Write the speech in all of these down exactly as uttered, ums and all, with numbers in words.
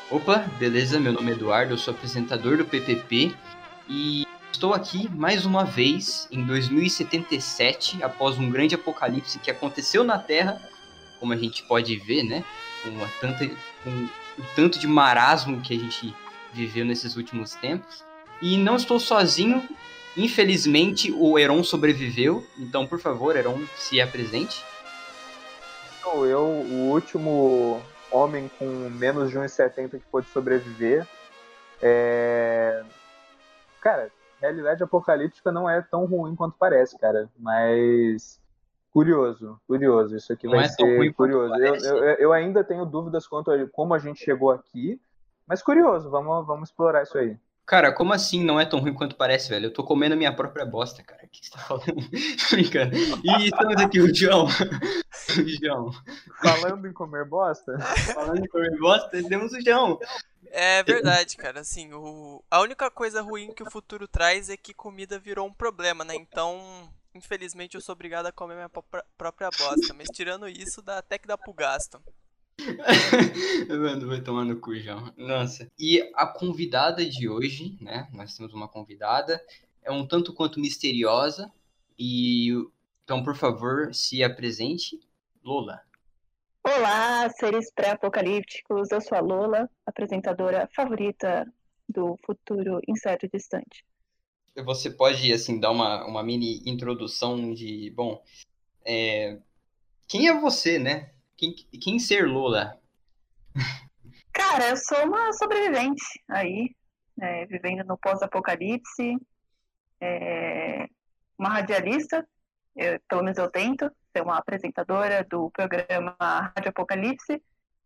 Opa, beleza? Meu nome é Eduardo, eu sou apresentador do P P P e estou aqui mais uma vez em dois mil e setenta e sete, após um grande apocalipse que aconteceu na Terra, como a gente pode ver, né? Com, a tanta, com o tanto de marasmo que a gente viveu nesses últimos tempos. E não estou sozinho, infelizmente o Heron sobreviveu, então por favor, Heron, se apresente. Sou eu, o último homem com menos de um e setenta que pôde sobreviver. É... Cara, realidade apocalíptica não é tão ruim quanto parece, cara. Mas curioso, curioso. Isso aqui Não vai é tão ruim ser quanto curioso. Eu, parece. eu, eu ainda tenho dúvidas quanto a como a gente chegou aqui, mas curioso. Vamos, vamos explorar isso aí. Cara, como assim não é tão ruim quanto parece, velho? Eu tô comendo a minha própria bosta, cara. O que você tá falando? Tô brincando. E estamos aqui, o João. O João. Falando em comer bosta, Falando em comer bosta, temos o João. É verdade, cara. Assim, o... a única coisa ruim que o futuro traz é que comida virou um problema, né? Então, infelizmente, eu sou obrigado a comer minha própria- própria bosta. Mas tirando isso, dá até que dá pro gasto. Mano, vai tomar no cu, João. Nossa. E a convidada de hoje, né? Nós temos uma convidada. É um tanto quanto misteriosa. E então, por favor, se apresente. Lola. Olá, seres pré-apocalípticos. Eu sou a Lola, apresentadora favorita do futuro incerto e distante. Você pode, assim, dar uma, uma mini introdução de, bom, é, quem é você, né? Quem, quem ser Lola? Cara, eu sou uma sobrevivente aí, né, vivendo no pós-apocalipse, é, uma radialista, eu- pelo menos eu tento ser uma apresentadora do programa Rádio Apocalipse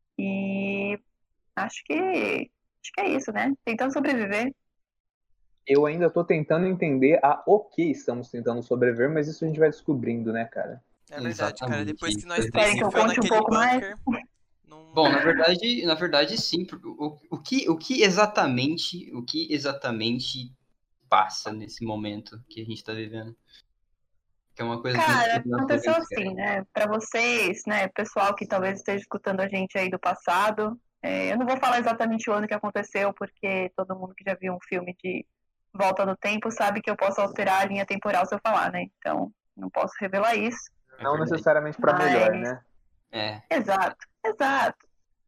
e acho que, acho que é isso, né? Tentando sobreviver. eu ainda tô tentando entender a o que estamos tentando sobreviver, mas isso a gente vai descobrindo, né, cara? É verdade, cara. Exatamente. Depois que nós Isso. três Querem se que eu enfiou conte um naquele pouco mais? bunker, não... Bom, na verdade, na verdade, sim. O, o, que, o que exatamente, o que exatamente passa nesse momento que a gente está vivendo? Que é uma coisa que Cara, os nossos aconteceu ouvintes assim, querem. né? Para vocês, né, pessoal que talvez esteja escutando a gente aí do passado, é, eu não vou falar exatamente o ano que aconteceu, porque todo mundo que já viu um filme de Volta no Tempo sabe que eu posso alterar a linha temporal se eu falar, né? Então, não posso revelar isso. É Não verdade. necessariamente para melhor, Mas, né? É. exato, exato.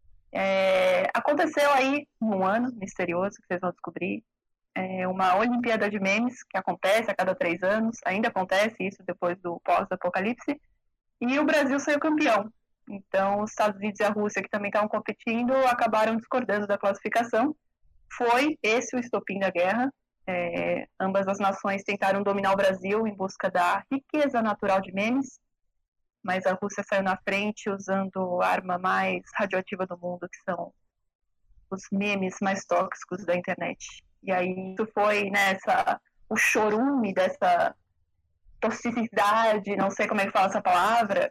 É, aconteceu aí um ano misterioso que vocês vão descobrir. É uma Olimpíada de Memes que acontece a cada três anos, ainda acontece isso depois do pós-apocalipse. E o Brasil saiu campeão. Então, os Estados Unidos e a Rússia, que também estavam competindo, acabaram discordando da classificação. Foi esse o estopim da guerra. É, ambas as nações tentaram dominar o Brasil em busca da riqueza natural de memes, mas a Rússia saiu na frente usando a arma mais radioativa do mundo, que são os memes mais tóxicos da internet. E aí isso foi nessa o chorume dessa toxicidade, não sei como é que fala essa palavra,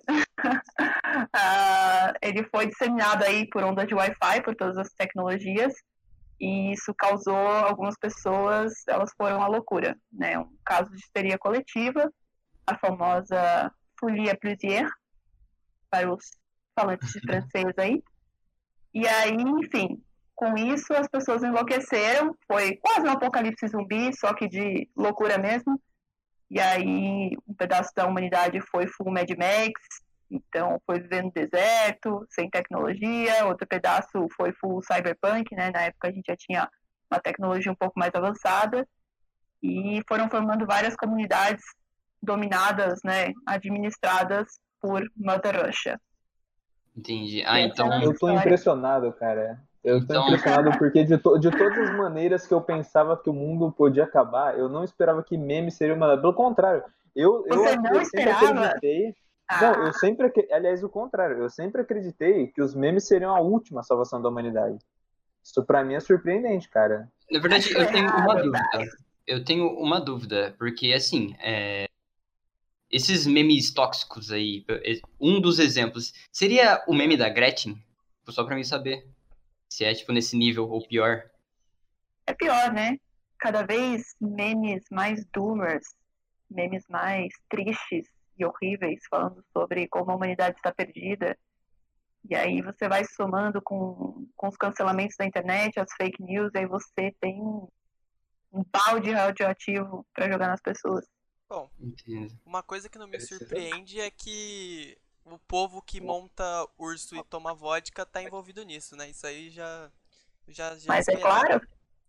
uh, ele foi disseminado aí por ondas de Wi-Fi, por todas as tecnologias, e isso causou algumas pessoas, elas foram à loucura, né? Um caso de histeria coletiva, a famosa folie plusieurs, para os falantes de francês aí. E aí, enfim, com isso as pessoas enlouqueceram, foi quase um apocalipse zumbi, só que de loucura mesmo. E aí um pedaço da humanidade foi full Mad Max, então foi viver no deserto, sem tecnologia. Outro pedaço foi full Cyberpunk, né? Na época a gente já tinha uma tecnologia um pouco mais avançada. E foram formando várias comunidades dominadas, né? Administradas por Mother Russia. Entendi. Ah, então. Eu tô impressionado, cara. Eu tô Então, impressionado porque de, to de todas as maneiras que eu pensava que o mundo podia acabar, eu não esperava que meme seria uma. Pelo contrário, eu, eu, Você não eu sempre esperava? acreditei. Não, Ah, eu sempre. acre- Aliás, o contrário, eu sempre acreditei que os memes seriam a última salvação da humanidade. Isso pra mim é surpreendente, cara. na verdade, achou eu tenho uma errado, tá? dúvida. Eu tenho uma dúvida, porque assim, é, esses memes tóxicos aí, um dos exemplos, seria o meme da Gretchen? Só pra mim saber se é tipo nesse nível ou pior. É pior, né? Cada vez memes mais doomers, memes mais tristes e horríveis, falando sobre como a humanidade está perdida. E aí você vai somando com, com os cancelamentos da internet, as fake news, aí você tem um, um balde radioativo pra jogar nas pessoas. Bom, Entendo. uma coisa que não me Precisa- surpreende é que o povo que monta urso e toma vodka tá envolvido nisso, né? Isso aí já, já, já Mas é esperava. claro,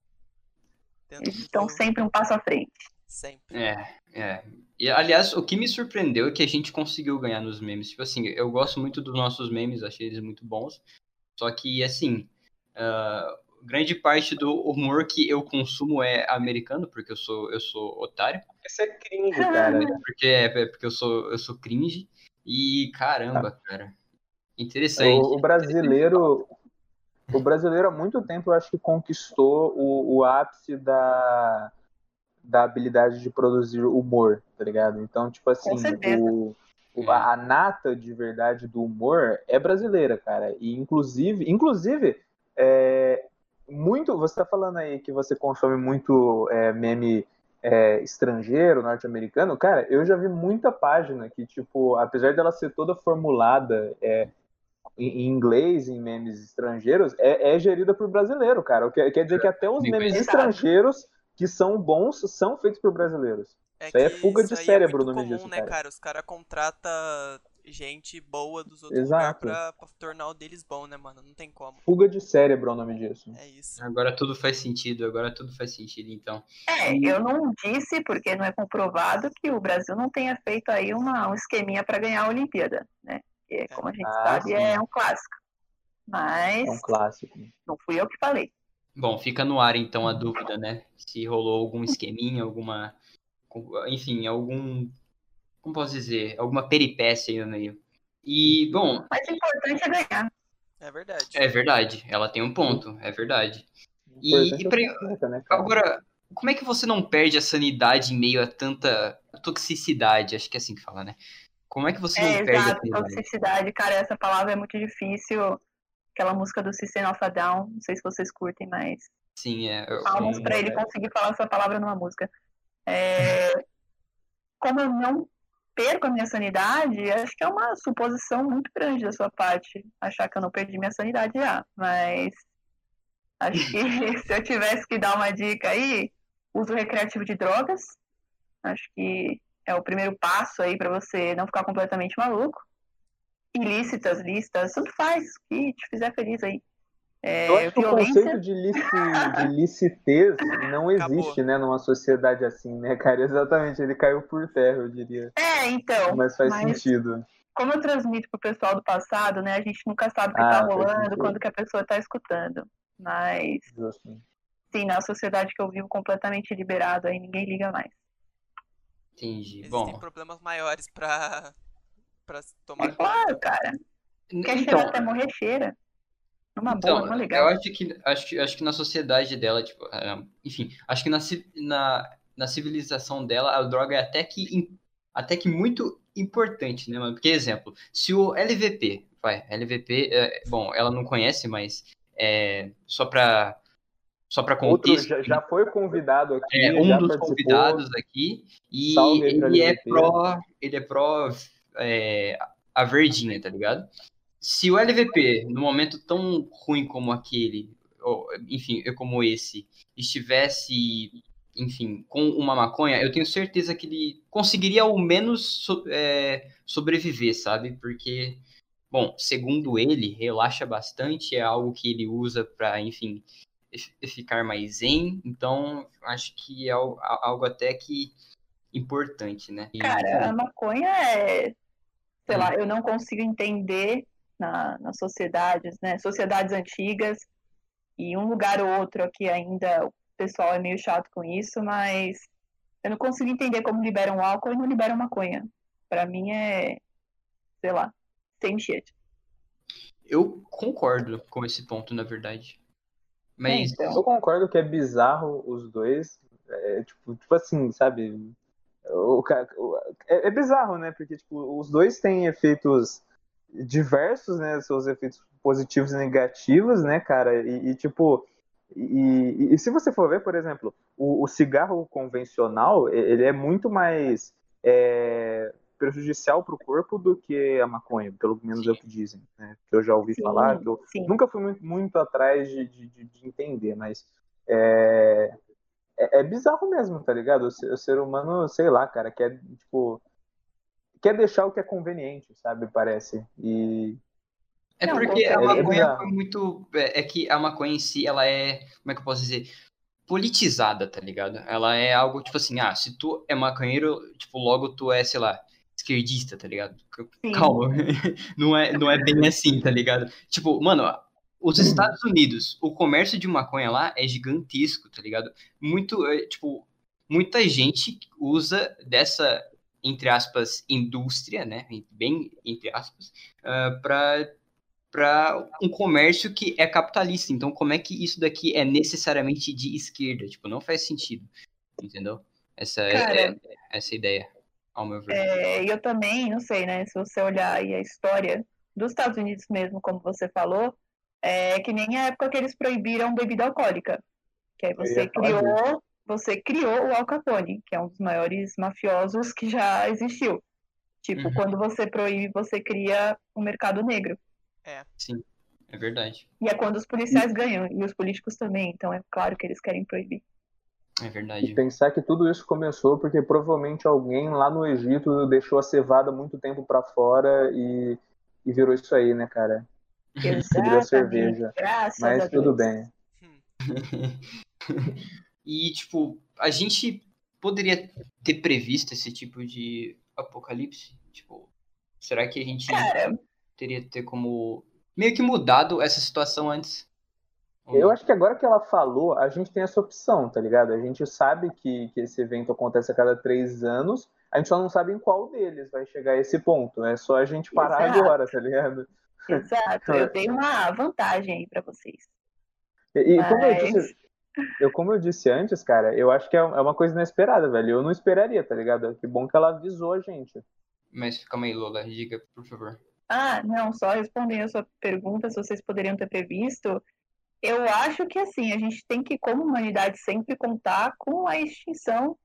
Dentro eles estão do... sempre um passo à frente. Sempre. É, é. E, aliás, o que me surpreendeu é que a gente conseguiu ganhar nos memes. Tipo assim, eu gosto muito dos nossos memes, achei eles muito bons. Só que, assim, ah, grande parte do humor que eu consumo é americano, porque eu sou, eu sou otário. Isso é cringe, cara. Porque, é, é porque eu sou, eu sou cringe. E, caramba, cara. Interessante. O, o brasileiro, o brasileiro há muito tempo eu acho que conquistou o, o ápice da, da habilidade de produzir humor, tá ligado? Então, tipo Com assim, certeza. o, o- a, a nata de verdade do humor é brasileira, cara. E inclusive, inclusive, é, muito. Você tá falando aí que você consome muito é, meme é, estrangeiro, norte-americano, cara, eu já vi muita página que, tipo, apesar dela ser toda formulada é, em, em inglês, em memes estrangeiros, é, é gerida por brasileiro, cara. O que quer dizer que até os Bem memes conhecido. estrangeiros que são bons são feitos por brasileiros. É Isso aí é que fuga isso de aí é cérebro o muito nome comum, disso, né, cara. cara? Os caras contratam gente boa dos outros lugares Exato. pra, pra tornar o deles bom, né, mano? Não tem como. Fuga de cérebro é o nome disso. É isso. Agora tudo faz sentido, agora tudo faz sentido, então. É, E- eu não disse, porque não é comprovado, que o Brasil não tenha feito aí uma, um esqueminha para ganhar a Olimpíada, né? Porque, como a gente Ah, sabe, sim. é um clássico. Mas É um clássico. não fui eu que falei. Bom, fica no ar então a dúvida, né? Se rolou algum esqueminha, alguma. Enfim, algum. Como posso dizer? Alguma peripécia aí no meio. E, bom, Mas o importante é ganhar. É verdade. é verdade, ela tem um ponto, é verdade. O E, importante e é o pra- que importa, né, cara? agora, como é que você não perde a sanidade em meio a tanta toxicidade? Acho que é assim que fala, né? Como é que você É, não perde a exato, sanidade? toxicidade, cara, essa palavra é muito difícil. Aquela música do System of a Down, não sei se vocês curtem, mas Sim, é. eu- palmas Sim, pra ele é. conseguir falar essa palavra numa música. É, como eu não perco a minha sanidade, acho que é uma suposição muito grande da sua parte achar que eu não perdi minha sanidade já. Mas acho que se eu tivesse que dar uma dica aí, uso recreativo de drogas. Acho que é o primeiro passo aí para você não ficar completamente maluco. Ilícitas, listas, tanto faz, o que te fizer feliz aí. É, Eu acho que o violência, conceito de, lici, de licitez não Acabou. existe, né, numa sociedade assim, né, cara? Exatamente, ele caiu por terra, eu diria. é, então, Mas faz mas sentido. como eu transmito pro pessoal do passado, né, a gente nunca sabe o que tá Ah, faz rolando, sentido. quando que a pessoa tá escutando. Mas, Justo. sim, na sociedade que eu vivo completamente liberado, aí ninguém liga mais. Entendi. Existem Bom, problemas maiores pra, pra se É tomar claro, conta. cara. Quer cheirar então, até morrer, cheira. Numa então, boa, numa eu legal. acho que, acho, que- acho que na sociedade dela, tipo, ah, enfim, acho que na, ci- na, na civilização dela, a droga é até que, im- até que muito importante, né, mano? Porque, exemplo, se o L V P, vai, L V P, é, bom, ela não conhece, mas é, só pra, só pra Outro contexto, já, já foi convidado é aqui, um já dos participou. convidados aqui, e Salve aí pra ele é L V P. pró, ele é pró, é, a verdinha, tá ligado? Se o L V P, no momento tão ruim como aquele, ou, enfim, como esse, estivesse, enfim, com uma maconha, eu tenho certeza que ele conseguiria ao menos so- é, sobreviver, sabe? Porque, bom, segundo ele, relaxa bastante, é algo que ele usa para, enfim, e- ficar mais zen, então acho que é al- algo até que importante, né? E, Cara, a bom, maconha é, sei hum, lá, eu não consigo entender na, nas sociedades, né? Sociedades antigas, e um lugar ou outro aqui ainda o pessoal é meio chato com isso, mas eu não consigo entender como liberam álcool e não liberam maconha. Pra mim é, sei lá, same shit. eu concordo com esse ponto, na verdade. É, Mas Eu então. concordo que é bizarro os dois. É, tipo, tipo assim, sabe? O, ca- o- é, é bizarro, né? Porque tipo, os dois têm efeitos diversos, né? Seus efeitos positivos e negativos, né, cara? E, e, tipo, e, e- e se você for ver, por exemplo, o, o cigarro convencional, e- ele é muito mais é, prejudicial pro corpo do que a maconha, pelo menos é o que dizem, né? Que eu já ouvi falar, que Sim, eu sim. nunca fui muito, muito atrás de, de, de- de entender, mas é, é, é bizarro mesmo, tá ligado? O ser, o ser humano, sei lá, cara, quer, tipo, quer deixar o que é conveniente, sabe? Parece. E É Não, com porque a é, é maconha certeza. foi bizarro. muito. É, é que a maconha em si, ela é. Como é que eu posso dizer? Politizada, tá ligado? Ela é algo tipo assim, ah, se tu é maconheiro, tipo, logo tu é, sei lá, esquerdista, tá ligado? C- Sim. Calma, não é, não é bem assim, tá ligado? Tipo, mano, os Estados Unidos, o comércio de maconha lá é gigantesco, tá ligado? Muito, é, tipo, muita gente usa dessa, entre aspas, indústria, né? Bem entre aspas, ah, pra para um comércio que é capitalista. Então, como é que isso daqui é necessariamente de esquerda? Tipo, não faz sentido, entendeu? Essa é, Cara, é essa é a ideia, ao meu ver. é, eu também, não sei, né? Se você olhar aí a história dos Estados Unidos mesmo, como você falou, é que nem a época que eles proibiram bebida alcoólica. Que aí Eu ia você falar disso. criou, você criou o Al Capone, que é um dos maiores mafiosos que já existiu. Tipo, Uhum, quando você proíbe, você cria um mercado negro. É. sim, é verdade. E é quando os policiais ganham, e os políticos também, então é claro que eles querem proibir. É E verdade. pensar que tudo isso começou porque provavelmente alguém lá no Egito deixou a cevada muito tempo para fora e, e virou isso aí, né, cara? E virou Exatamente, cerveja. graças a Mas tudo Deus. bem. Hum. E, tipo, a gente poderia ter previsto esse tipo de apocalipse? Tipo, será que a gente Cara, teria que ter como meio que mudado essa situação antes? Ou Eu não? acho que agora que ela falou, a gente tem essa opção, tá ligado? A gente sabe que, que esse evento acontece a cada três anos, a gente só não sabe em qual deles vai chegar a esse ponto. É só a gente parar exato, agora, tá ligado? exato. Eu dei uma vantagem aí pra vocês. E, e como eu disse, Mas, eu, como eu disse antes, cara, eu acho que é é uma coisa inesperada, velho. Eu não esperaria, tá ligado? Que bom que ela avisou a gente. Mas calma aí, Lola, diga, por favor. ah, não, só respondendo a sua pergunta, se vocês poderiam ter previsto, eu acho que assim, a gente tem que, como humanidade, sempre contar com a extinção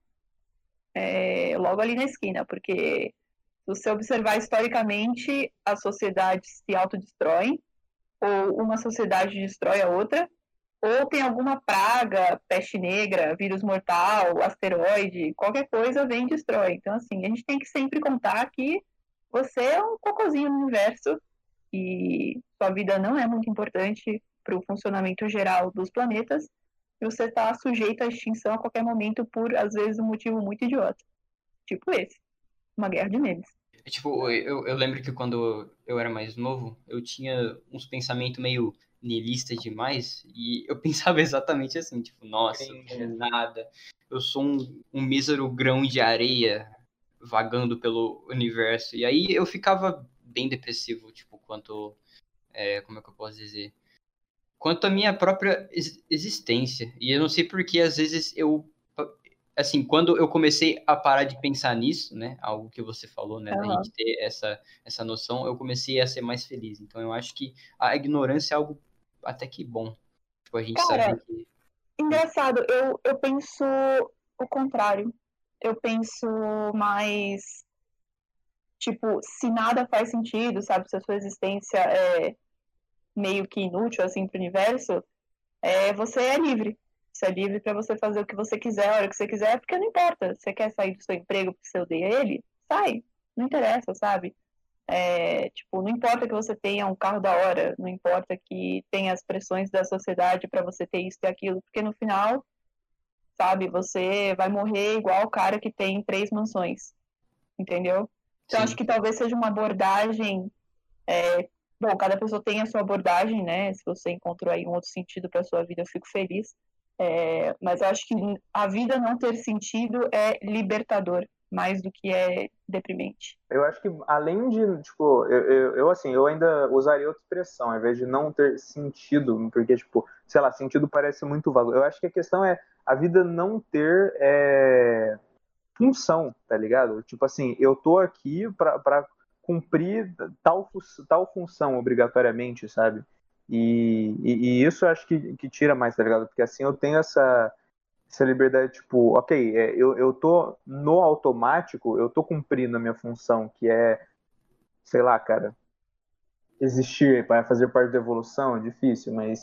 é, logo ali na esquina, porque se você observar historicamente, as sociedades se autodestroem, ou uma sociedade destrói a outra, ou tem alguma praga, peste negra, vírus mortal, asteroide, qualquer coisa vem e destrói. Então, assim, a gente tem que sempre contar que você é um cocôzinho no universo e sua vida não é muito importante para o funcionamento geral dos planetas, e você está sujeito à extinção a qualquer momento por, às vezes, um motivo muito idiota. Tipo esse, uma guerra de memes. É, tipo, eu, eu lembro que quando eu era mais novo, eu tinha uns pensamentos meio nihilistas demais, e eu pensava exatamente assim, tipo, nossa, eu sou Cringe. um nada, eu sou um, um mísero grão de areia vagando pelo universo. E aí eu ficava bem depressivo, tipo, quanto, é, como é que eu posso dizer? Quanto à minha própria ex- existência. E eu não sei porque às vezes eu, assim, quando eu comecei a parar de pensar nisso, né, algo que você falou, né, da gente Uhum. ter essa essa noção, eu comecei a ser mais feliz. Então eu acho que a ignorância é algo até que bom. Tipo, a gente saber Cara, que engraçado, eu, eu penso o contrário. Eu penso mais, tipo, se nada faz sentido, sabe? Se a sua existência é meio que inútil, assim, pro universo, é, você é livre. Você é livre para você fazer o que você quiser, a hora que você quiser, porque não importa. Você quer sair do seu emprego porque você odeia ele? Sai. Não interessa, sabe? É, tipo, não importa que você tenha um carro da hora, não importa que tenha as pressões da sociedade para você ter isso e aquilo, porque no final, sabe, você vai morrer igual o cara que tem três mansões, entendeu? Então, acho sim. que talvez seja uma abordagem. É, bom, cada pessoa tem a sua abordagem, né? Se você encontrou aí um outro sentido para sua vida, eu fico feliz. É, mas eu acho que a vida não ter sentido é libertador, mais do que é deprimente. Eu acho que além de, tipo, eu, eu, eu, assim, eu ainda usaria outra expressão, ao invés de não ter sentido, porque, tipo, sei lá, sentido parece muito vago. Eu acho que a questão é a vida não ter é, função, tá ligado? Tipo assim, eu tô aqui pra, pra cumprir tal, tal função obrigatoriamente, sabe? E, e, e isso eu acho que, que tira mais, tá ligado? Porque assim eu tenho essa, Essa liberdade, tipo, ok, é, eu, eu tô no automático, eu tô cumprindo a minha função, que é, sei lá, cara, existir para fazer parte da evolução, é difícil, mas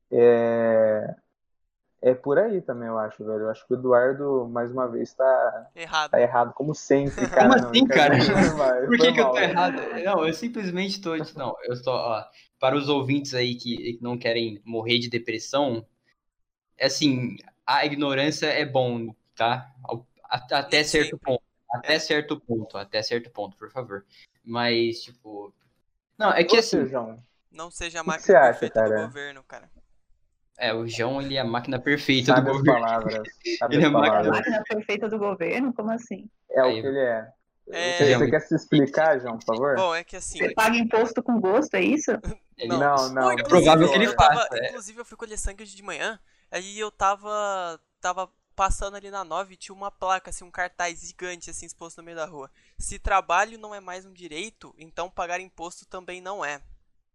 é, é por aí também, eu acho, velho. Eu acho que o Eduardo, mais uma vez, tá, Errado. tá errado, como sempre, Como cara. Não, assim, cara? brincadeira, foi mal, Por foi que, que eu mal, tô velho. errado? Não, eu simplesmente tô. Não, eu tô. Ó, para os ouvintes aí que, que não querem morrer de depressão, é assim, a ignorância é bom, tá? Ao- a- Até Nem certo sempre. ponto. Até É. certo ponto, até certo ponto, por favor. Mas, tipo. Não, é que Ô, assim, João, Não seja a o que, que máquina você acha, perfeita do cara? governo, cara. é, o João, ele é a máquina perfeita do Sabe as governo. palavras, sabe Ele é as a É a máquina. palavras. máquina perfeita do governo? Como assim? É o Aí, que ele é. Você, É. João, você quer se explicar, João, por favor? Bom, é que assim. Você paga imposto com gosto, é isso? ele, Não. Não, Pô, não, é bem provável que inclusive, ele eu pior. tava. faça. É. Inclusive, eu fui colher sangue hoje de manhã. Aí eu tava. Tava passando ali na nove e tinha uma placa, assim, um cartaz gigante, assim, exposto no meio da rua. Se trabalho não é mais um direito, então pagar imposto também não é.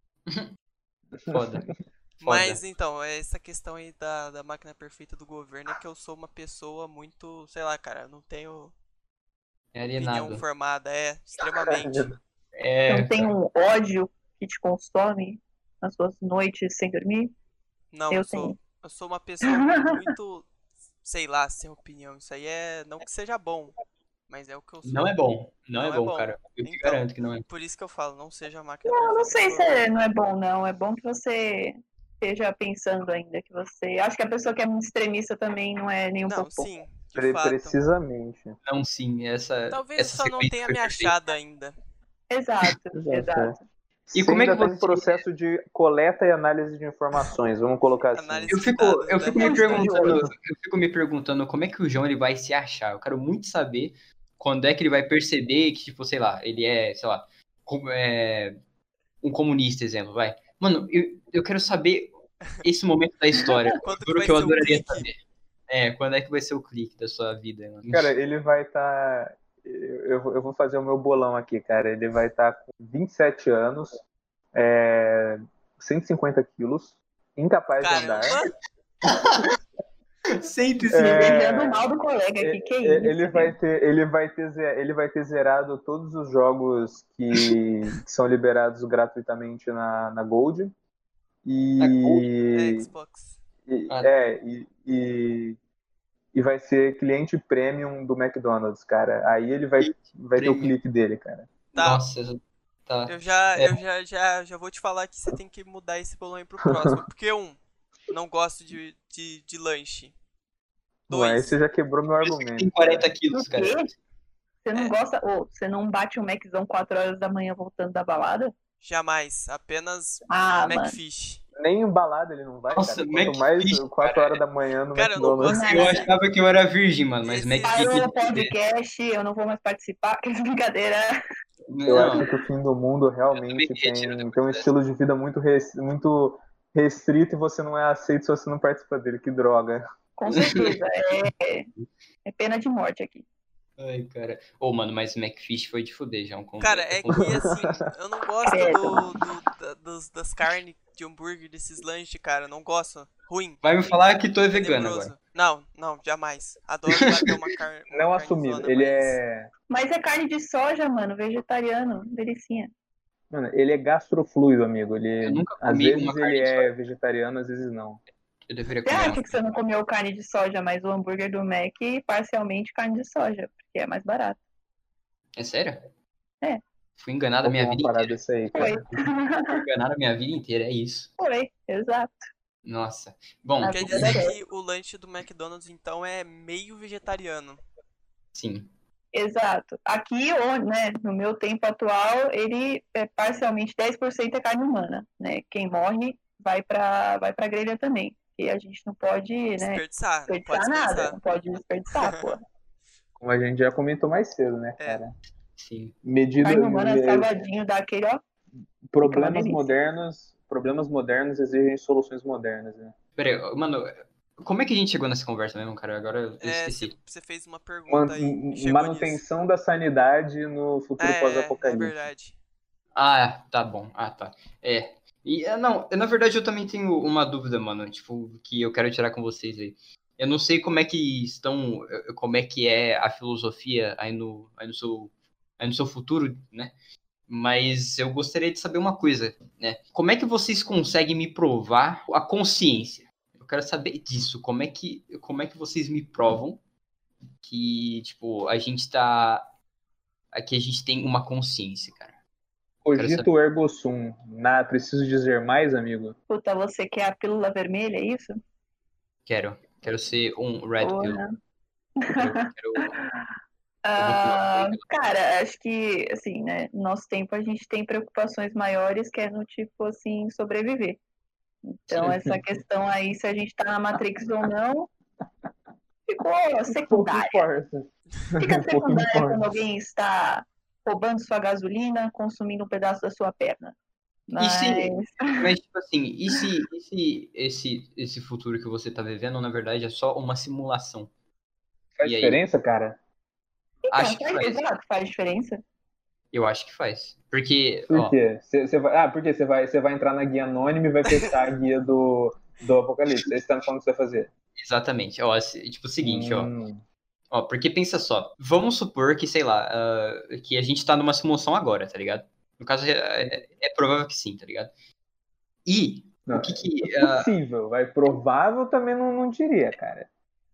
Foda. Foda. Mas então, essa questão aí da, da máquina perfeita do governo é que eu sou uma pessoa muito, sei lá, cara, não tenho É opinião alienado. formada, é, extremamente. Você não É, tem um ódio que te consome nas suas noites sem dormir? Não, eu Eu sou, tenho. eu sou uma pessoa muito, sei lá, sem opinião. Isso aí é, não que seja bom, mas é o que eu não sou. é bom. Não é Não é bom, bom. cara. Eu te Então, garanto que não é. por isso que eu falo, não seja a máquina Eu não perfeita do sei se é- governo. não é bom, não. É bom que você esteja pensando ainda que você. Acho que a pessoa que é muito extremista também não é nem um Não, pouco bom. sim, de Pre- fato. Precisamente. Não, sim, essa, Talvez essa só não sequência tenha foi me perfeita. achado ainda. Exato, Exato. é. exato. E Você como é que ainda está em você. processo de coleta e análise de informações, vamos colocar assim. Eu Análise de fico, dados eu da fico me realidade. perguntando, eu fico me perguntando como é que o João ele vai se achar. Eu quero muito saber quando é que ele vai perceber que, tipo, sei lá, ele é, sei lá, como- é, um comunista, exemplo, vai. Mano, eu, eu quero saber esse momento da história. Eu Quanto que juro vai que eu ser o adoraria clique? saber. É, quando é que vai ser o clique da sua vida, mano? Cara, ele vai estar. eu, eu vou fazer o meu bolão aqui, cara. Ele vai estar com vinte e sete anos, é, cento e cinquenta quilos, incapaz de andar. Caramba! cento e Se cinquenta. desejando É, o mal do colega aqui, que é, isso? ele vai ter, ele vai ter, ze- ele vai ter zerado todos os jogos que, que são liberados gratuitamente na, na Gold. Na Gold? É E, Xbox. e- Ah, é, e, e, e vai ser cliente premium do McDonald's, cara. Aí ele vai, vai ter o prêmio. clique dele, cara. Tá, Nossa, tá. eu já, É, eu já, já, já vou te falar que você tem que mudar esse bolão aí pro próximo. Porque, um, não gosto de, de, de lanche. Ué, aí Dois, você já quebrou meu por isso que tem argumento, cara. quarenta quilos, O cara. quê? Você não É. gosta. Ou você não bate um Maczão quatro horas da manhã voltando da balada? jamais. Apenas Ah, mano. McFish. Nem embalado ele não vai, Nossa, cara. Quanto mais McFish, quatro horas da manhã no Cara, eu não McDonald's. gosto Eu desse. achava que eu era virgem, mano, mas Esses- McFish. Parou o podcast, eu não vou mais participar. Que brincadeira. Eu Não, acho que o fim do mundo eu também realmente me retiro tem, depois tem um dessa. estilo de vida muito, res- muito restrito e você não é aceito se você não participa dele. Que droga. Com certeza. É, é pena de morte aqui. Ai, cara. Ô, mano, mas McFish foi de fuder, já. Um Cara, é que assim, eu não gosto do, do, da- dos, das carnes de hambúrguer, desses lanches, cara. Eu não gosto. Ruim. Vai me falar que tu é vegano Tenebroso. agora. Não, não, jamais. Adoro bater uma, car uma Não carnezona, assumido. Ele mas... é. Mas é carne de soja, mano. Vegetariano. Delicinha. Mano, ele é gastrofluido, amigo. Eu Ele, nunca às comi vezes uma ele carne de é soja. vegetariano, às vezes não. Eu deveria Você comer uma. acha que você não comeu carne de soja, mas o hambúrguer do Mac parcialmente carne de soja, porque é mais barato. É sério? É. Fui enganado a Vou minha uma vida parada inteira. dessa aí, Foi. cara. Fui enganado a minha vida inteira, é isso. Foi, exato. Nossa. Bom, A Quer vida dizer da que o lanche do McDonald's, então, é meio vegetariano. sim. Exato. Aqui, onde, né, no meu tempo atual, ele é parcialmente dez por cento é carne humana, né? Quem morre vai para vai para grelha também. E a gente não pode, né, Desperdiçar, não pode desperdiçar nada, desperdiçar. não pode desperdiçar, pô. Como a gente já comentou mais cedo, né, É. cara? Sim. Medida, Carne humana me- salgadinho daquele, ó. problemas delícia. modernos, problemas modernos exigem soluções modernas, né? Pera aí, mano, como é que a gente chegou nessa conversa mesmo, cara? Agora eu É, esqueci. você fez uma Man- pergunta aí e chegou nisso. manutenção da sanidade no futuro É, é pós-apocalipse. verdade. Ah, tá bom. Ah, tá. É. E, é, não, na verdade eu também tenho uma dúvida, mano, tipo, que eu quero tirar com vocês aí. Eu não sei como é que estão, como é que é a filosofia aí no, aí no seu, aí no seu futuro, né? Mas eu gostaria de saber uma coisa, né? Como é que vocês conseguem me provar a consciência? Eu quero saber disso. Como é que, como é que vocês me provam que, tipo, a gente tá, aqui a gente tem uma consciência, cara? Cogito ergo sum. Nada, preciso dizer mais, amigo? Puta, você quer a pílula vermelha, é isso? Quero. Quero ser um red pill. Porra. Quero, quero... Ah, cara, acho que, assim, né, no nosso tempo a gente tem preocupações maiores que é no tipo, assim, sobreviver. Então, essa questão aí, se a gente tá na Matrix ou não, ficou secundária. Pouco Fica Um pouco secundária importa. quando alguém está roubando sua gasolina, consumindo um pedaço da sua perna. E Mas, se, mas, tipo assim, e se, e se esse, esse futuro que você tá vivendo, na verdade, é só uma simulação? Faz E aí? diferença, cara? então, Acho que faz, faz. exato, faz diferença. Eu acho que faz. Porque, Por ó, quê? Cê, cê vai, ah, porque você vai, você vai entrar na guia anônima e vai pescar a guia do, do Apocalipse. É isso que tá me falando que você vai fazer. exatamente, ó, se- tipo o seguinte, ó. Hum, Ó, porque pensa só, vamos supor que, sei lá, ah, que a gente tá numa simulação agora, tá ligado? No caso, é, é- é provável que sim, tá ligado? E o não, que que... é ah, possível, vai. Provável também não, não diria, cara.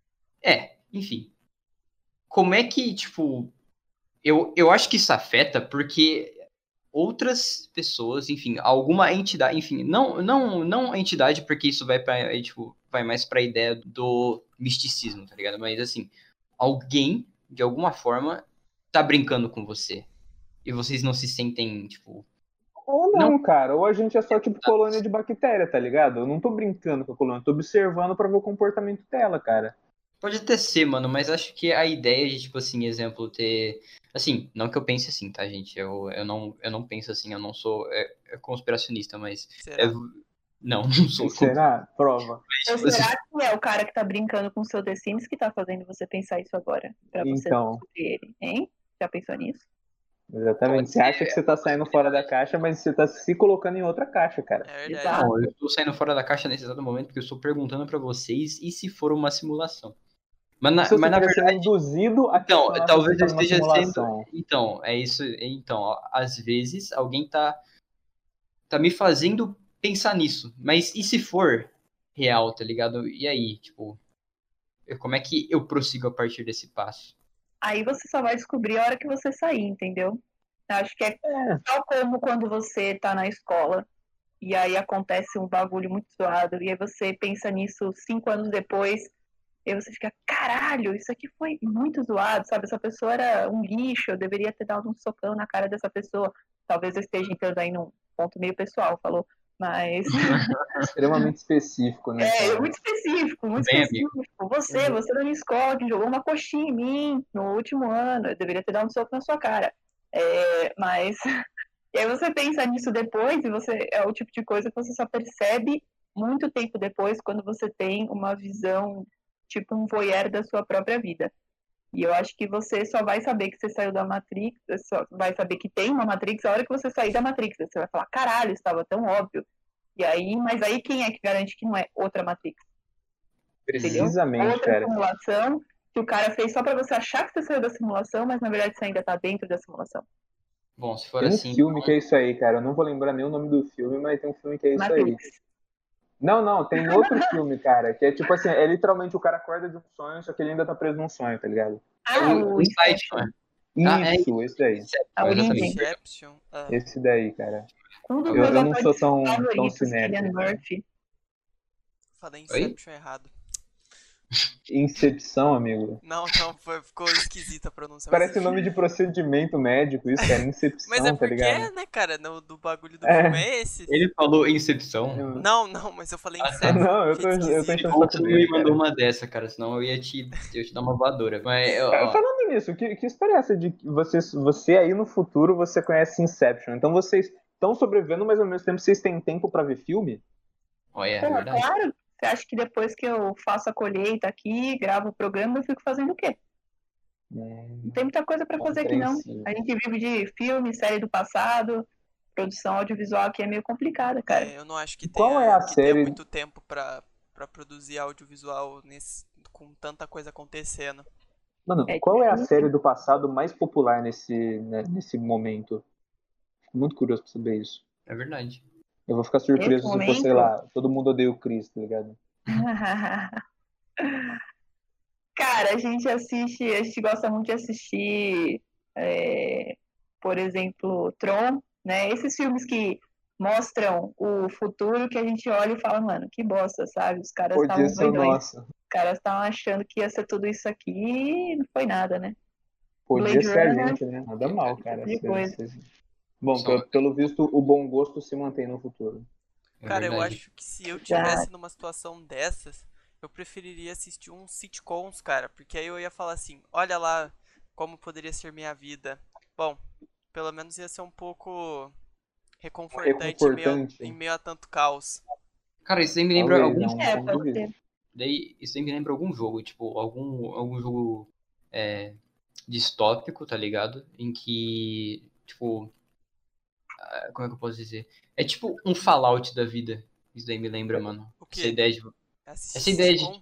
é, enfim. Como é que, tipo... Eu, eu acho que isso afeta porque outras pessoas, enfim, alguma entidade, enfim, não, não, não a entidade, porque isso vai para, tipo, vai mais pra ideia do misticismo, tá ligado? Mas assim, alguém, de alguma forma, tá brincando com você. E vocês não se sentem, tipo, Ou não, não, cara. Ou a gente é só tipo colônia de bactéria, tá ligado? Eu não tô brincando com a colônia, eu tô observando pra ver o comportamento dela, cara. pode até ser, mano, mas acho que a ideia de, tipo assim, exemplo, ter. Assim, não que eu pense assim, tá, gente? Eu, eu, não, eu não penso assim, eu não sou é, é conspiracionista, mas. é- Será? não, não sou. Será? Prova. Ou Tipo, será que é o cara que tá brincando com o seu The Sims que tá fazendo você pensar isso agora? Pra você não Então, descobrir ele, hein? Já pensou nisso? exatamente. Pode Você acha que você tá saindo fora da caixa, mas você tá se colocando em outra caixa, cara. É verdade. Exato. Não, eu estou saindo fora da caixa nesse exato momento porque eu estou perguntando pra vocês e se for uma simulação. Mas na, Se você mas na estiver sendo verdade, induzido a então, questionar se talvez você eu tá numa esteja sendo. simulação. Então, é isso. Então, ó, às vezes alguém tá, tá me fazendo pensar nisso. Mas e se for real, tá ligado? E aí, tipo, eu- como é que eu prossigo a partir desse passo? Aí você só vai descobrir a hora que você sair, entendeu? Eu acho que é É, tal como quando você tá na escola e aí acontece um bagulho muito zoado e aí você pensa nisso cinco anos depois e aí você fica, caralho, isso aqui foi muito zoado, sabe? Essa pessoa era um lixo, eu deveria ter dado um socão na cara dessa pessoa. Talvez eu esteja entrando aí num ponto meio pessoal, falou? Mas extremamente específico, né, é cara? muito específico, muito Bem, amigo. específico. Você, você da minha escola que jogou uma coxinha em mim no último ano, eu deveria ter dado um soco na sua cara. É, mas e aí você pensa nisso depois e você é o tipo de coisa que você só percebe muito tempo depois quando você tem uma visão tipo um voyeur da sua própria vida. E eu acho que você só vai saber que você saiu da Matrix, você só vai saber que tem uma Matrix a hora que você sair da Matrix. Você vai falar, caralho, estava tão óbvio. E aí, mas aí quem é que garante que não é outra Matrix? Entendeu? Precisamente, Outra cara. simulação que o cara fez só pra você achar que você saiu da simulação, mas na verdade você ainda tá dentro da simulação. Bom, se for Tem um assim, filme que é isso aí, cara. Eu não vou lembrar nem o nome do filme, mas tem um filme que é isso aí. Matrix. Não, não, tem outro filme, cara, que é tipo assim, é literalmente o cara acorda de um sonho, só que ele ainda tá preso num sonho, tá ligado? é Ah, o, o o Insight, não é? Ah, é Isso, esse daí. Inception, A origem. exatamente. Inception. Ah, Esse daí, cara. Um dos Eu, meus eu não sou atores tão, tão favoritos, cinéfilo. Cillian Murphy. falei Inception errado. Incepção, amigo. Não, não, foi, ficou esquisita a pronúncia. mas Parece enfim. nome de procedimento médico, isso, cara. Incepção, Mas é tá porque, ligado? né, cara, no, do bagulho do É. filme é esse. Ele falou Incepção. Eu- Não, não, mas eu falei Ah, tá. Inception. Não, eu que tô, eu tô esquisito. enchendo o Bom saco que você não dele, me mandou cara. uma dessa, cara, senão eu ia te, eu ia te dar uma voadora. Mas, ó, Cara, ó, falando nisso, que, que história é essa de que você, você aí no futuro você conhece Inception? Então vocês estão sobrevivendo, mas ao mesmo tempo vocês têm tempo pra ver filme? ó, é Pô, verdade. claro. Você acha que depois que eu faço a colheita aqui, gravo o programa, eu fico fazendo o quê? Hum, Não tem muita coisa pra fazer aqui, não. compreensível. A gente vive de filme, série do passado, produção audiovisual aqui é meio complicada, cara. É, eu não acho que Qual tenha, é a que tenha série- muito tempo pra, pra produzir audiovisual nesse, com tanta coisa acontecendo. Mano, É qual é a difícil. série do passado mais popular nesse, né, nesse momento? Fico muito curioso pra saber isso. É verdade. Eu vou ficar Nesse surpreso se for, sei momento, lá, Todo Mundo Odeia o Chris, tá ligado? cara, a gente assiste, a gente gosta muito de assistir, é, por exemplo, Tron, né? Esses filmes que mostram o futuro que a gente olha e fala, mano, que bosta, sabe? Os caras Podia estavam ser o doidões. nosso. Os caras estavam achando que ia ser tudo isso aqui e não foi nada, né? Podia Blade ser a Runner, gente, né? Nada mal, cara. de Se- coisa. se- Bom, Só- pe- pelo visto, o bom gosto se mantém no futuro. É Cara, eu verdade. acho que se eu Já. tivesse numa situação dessas, eu preferiria assistir uns sitcoms, cara, porque aí eu ia falar assim, olha lá como poderia ser minha vida. Bom, pelo menos ia ser um pouco reconfortante, em meio a, Reconfortante. em meio a tanto caos. Cara, isso aí me lembra Talvez, algum não, É, não pode duvido. ser. Daí, isso aí me lembra algum jogo, tipo, algum, algum jogo é, distópico, tá ligado? Em que, tipo, ah, como é que eu posso dizer? É tipo um Fallout da vida. Isso daí me lembra, mano. O Essa quê? ideia de. Assistir Essa ideia de. sitcom?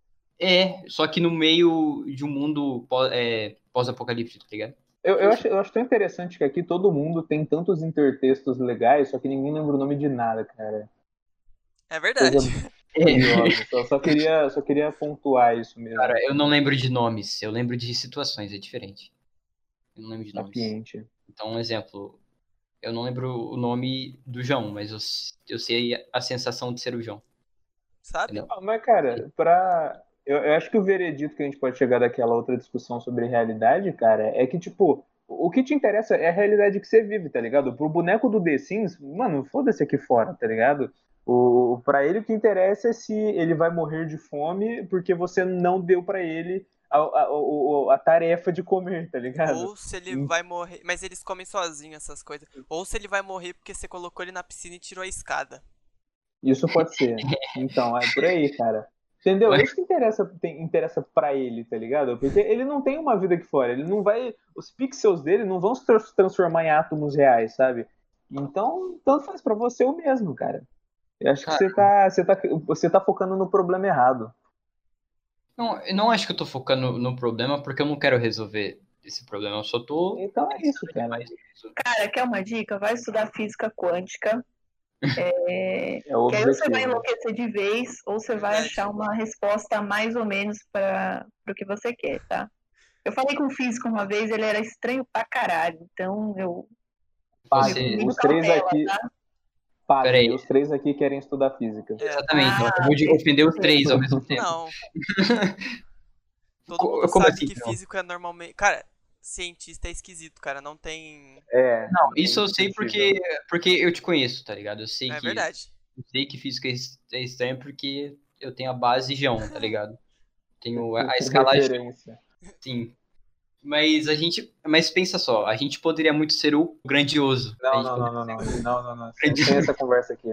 É, só que no meio de um mundo pó- é, pós-apocalíptico, tá ligado? Eu, eu, acho, eu acho tão interessante que aqui todo mundo tem tantos intertextos legais, só que ninguém lembra o nome de nada, cara. É verdade. Coisa É, curiosa. Só, só, queria, só queria pontuar isso mesmo. cara, eu não lembro de nomes, eu lembro de situações, é diferente. Eu não lembro de nomes. Sapiente. Então, um exemplo, eu não lembro o nome do João, mas eu, eu sei a sensação de ser o João, Sabe? entendeu? Ah, mas, cara, pra... eu, eu acho que o veredito que a gente pode chegar daquela outra discussão sobre realidade, cara, é que, tipo, o que te interessa é a realidade que você vive, tá ligado? Pro boneco do The Sims, mano, foda-se aqui fora, tá ligado? O, pra ele o que interessa é se ele vai morrer de fome porque você não deu pra ele a, a, a, a tarefa de comer, tá ligado? Ou se ele vai morrer. Mas eles comem sozinhos essas coisas. Ou se ele vai morrer porque você colocou ele na piscina e tirou a escada. Isso pode ser. Então, é por aí, cara. Entendeu? Ué? É isso que interessa, tem, interessa pra ele, tá ligado? Porque ele não tem uma vida aqui fora. Ele não vai. Os pixels dele não vão se tra- transformar em átomos reais, sabe? Então, tanto faz pra você o mesmo, cara. Eu acho que Cara, você tá, você tá, você tá focando no problema errado. não, eu não acho que eu tô focando no problema porque eu não quero resolver esse problema, eu só tô Então é isso, cara. mais isso. Cara, quer uma dica? Vai estudar física quântica. É... É o Que aí ou você vai objetivo. enlouquecer de vez, ou você vai Verdade. achar uma resposta mais ou menos para o que você quer, tá? Eu falei com um físico uma vez, ele era estranho pra caralho, então eu. Padre, Você, comigo os três cautela, aqui. tá? Padre, Peraí. os três aqui querem estudar física. É, exatamente, Ah, ela acabou de ofender os três ao mesmo tempo. não. Todo Co- mundo como sabe assim, que não? físico é normalmente. Cara, cientista é esquisito, cara. Não tem. É. Não, tem isso eu sei sentido. porque, porque eu te conheço, tá ligado? Eu sei É que verdade. eu sei que física é es- é estranho porque eu tenho a base G um, tá ligado? Tenho a, a escalagem, Referência. sim. Mas a gente, mas pensa só, a gente poderia muito ser o grandioso. A Não, gente não, poderia não, não, ser não, o- não, não, não. Sem, sem essa conversa aqui.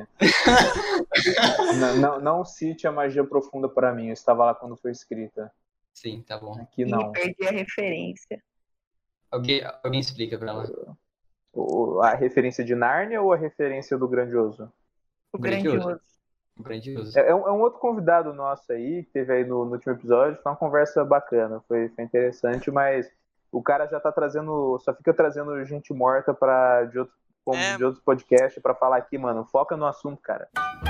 Não, não, não cite a magia profunda para mim. Eu estava lá quando foi escrita. Sim, tá bom. Aqui E não. perdi a referência. Alguém, alguém explica pra ela. O- a referência de Nárnia ou a referência do grandioso? O Grandioso. grandioso. O grandioso. É, é um, é um outro convidado nosso aí, que teve aí no, no último episódio. Foi uma conversa bacana, foi, foi interessante, mas o cara já tá trazendo, só fica trazendo gente morta pra, de, outro, como- É. de outros podcasts pra falar aqui, mano. Foca no assunto, cara.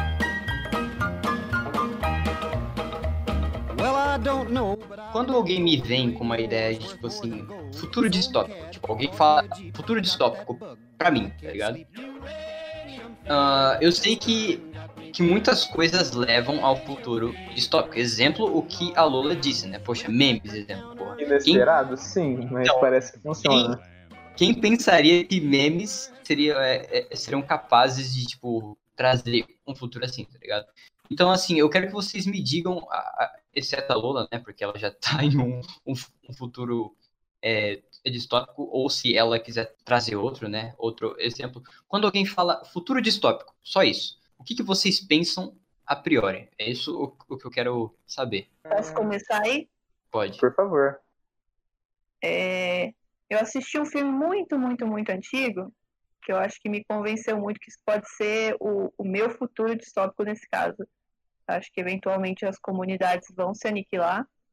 Quando alguém me vem com uma ideia de, tipo assim, futuro distópico, tipo, alguém fala futuro distópico pra mim, tá ligado? Ah, eu sei que, que muitas coisas levam ao futuro distópico. Exemplo, o que a Lola disse, né? Poxa, memes, exemplo, porra. Quem, Inesperado? Sim, mas Não. parece que funciona. quem pensaria que memes seria, é, é, seriam capazes de, tipo, trazer um futuro assim, tá ligado? Então, assim, eu quero que vocês me digam, a, a, exceto a Lola, né? Porque ela já tá em um, um, um futuro é, distópico, ou se ela quiser trazer outro, né? Outro exemplo. Quando alguém fala futuro distópico, só isso. O que, que vocês pensam a priori? É isso o, o que eu quero saber. Posso começar aí? Pode. Por favor. É, eu assisti um filme muito, muito, muito antigo, que eu acho que me convenceu muito que isso pode ser o, o meu futuro distópico nesse caso. Acho que eventualmente as comunidades vão se aniquilar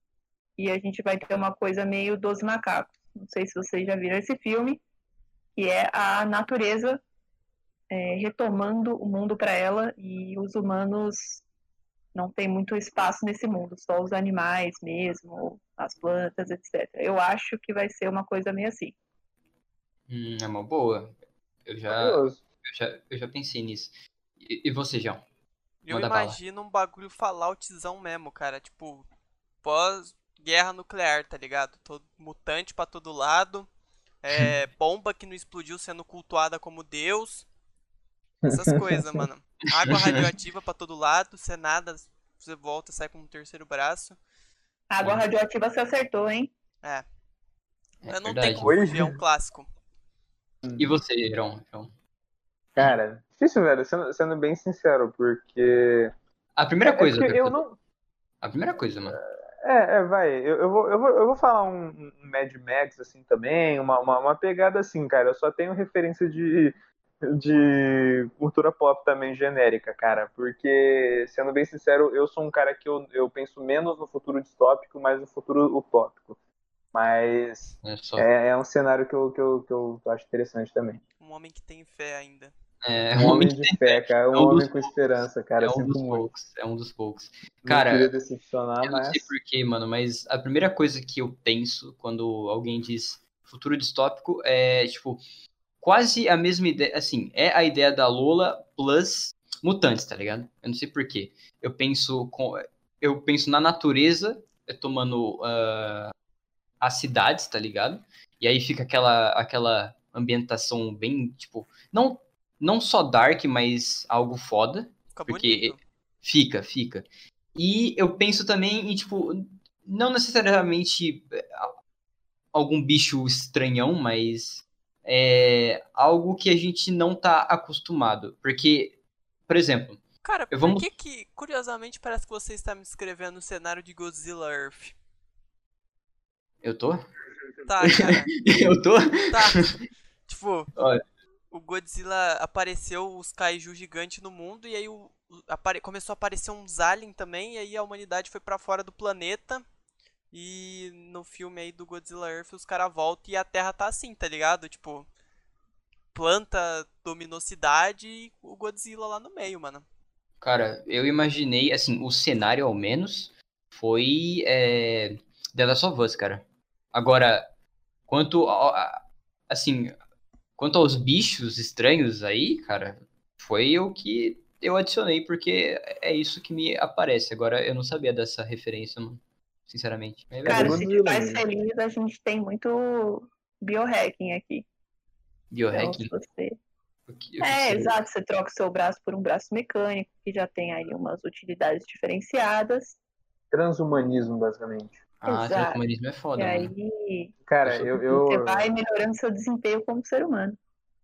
e a gente vai ter uma coisa meio Doze Macacos. Não sei se vocês já viram esse filme, que é a natureza é, retomando o mundo para ela e os humanos não tem muito espaço nesse mundo, só os animais mesmo, as plantas, etcétera. Eu acho que vai ser uma coisa meio assim. Hum, é uma boa. Eu já, Curioso. eu já, eu já pensei nisso. E, e você, João? Eu Manda bala. imagino um bagulho Falloutzão mesmo, cara. Tipo, pós-guerra nuclear, tá ligado? Todo mutante pra todo lado. É, bomba que não explodiu sendo cultuada como Deus. Essas coisas, mano. Água radioativa pra todo lado. Você nada, você volta, sai com um terceiro braço. Água Sim. radioativa você acertou, hein? É. É Não tem verdade. como fugir, é um clássico. E você, João? João? Cara, difícil, velho, sendo, sendo bem sincero, porque. A primeira É, é coisa, porque eu quero eu saber. não. A primeira coisa, mano. É, é, vai, eu, eu, vou, eu, vou, eu vou falar um, um Mad Max assim também, uma, uma, uma pegada assim, cara. Eu só tenho referência de, de cultura pop também genérica, cara. Porque, sendo bem sincero, eu sou um cara que eu, eu penso menos no futuro distópico, mais no futuro utópico. Mas É só. é, é um cenário que eu, que, eu, que eu acho interessante também. Um homem que tem fé ainda. É, Um homem de fé, cara. Um É um dos homem com esperança, cara. É Eu um sinto dos muito. poucos. É um dos poucos. Não Cara, queria decepcionar, eu não sei mas. porquê, mano, mas a primeira coisa que eu penso quando alguém diz futuro distópico é, tipo, quase a mesma ideia, assim, é a ideia da Lola plus mutantes, tá ligado? Eu não sei porquê. Eu penso com, eu penso na natureza eh, tomando ah, as cidades, tá ligado? E aí fica aquela, aquela ambientação bem, tipo, não, não só dark, mas algo foda, Fica porque bonito. fica, fica. E eu penso também em, tipo, não necessariamente eh, algum bicho estranhão, mas é algo que a gente não tá acostumado. Porque, por exemplo, Cara, eu por vamos. que que, curiosamente, parece que você está me descrevendo o cenário de Godzilla Earth? Eu tô? Tá, cara. Eu tô? Tá. Tipo, Olha, o Godzilla apareceu os kaiju gigantes no mundo e aí o, o- apare- começou a aparecer uns aliens também e aí a humanidade foi pra fora do planeta e no filme aí do Godzilla Earth os caras voltam e a Terra tá assim, tá ligado? Tipo, planta dominou cidade e o Godzilla lá no meio, mano. cara, eu imaginei, assim, o cenário ao menos foi é, The Last of Us, cara. Agora, quanto a, a- assim, quanto aos bichos estranhos aí, cara, foi o que eu adicionei, porque é isso que me aparece. Agora, eu não sabia dessa referência, mano. Sinceramente. É É do Cara, verdade. se te Godzilla faz mesmo. feliz, a gente tem muito biohacking aqui. Então, se Biohacking. você... O que, o que É, seria? exato, você troca o seu braço por um braço mecânico, que já tem aí umas utilidades diferenciadas. Transhumanismo, basicamente. Ah, Exato. transhumanismo é E foda, mano. aí Cara, Eu sou- eu, você eu, vai melhorando seu desempenho como ser humano.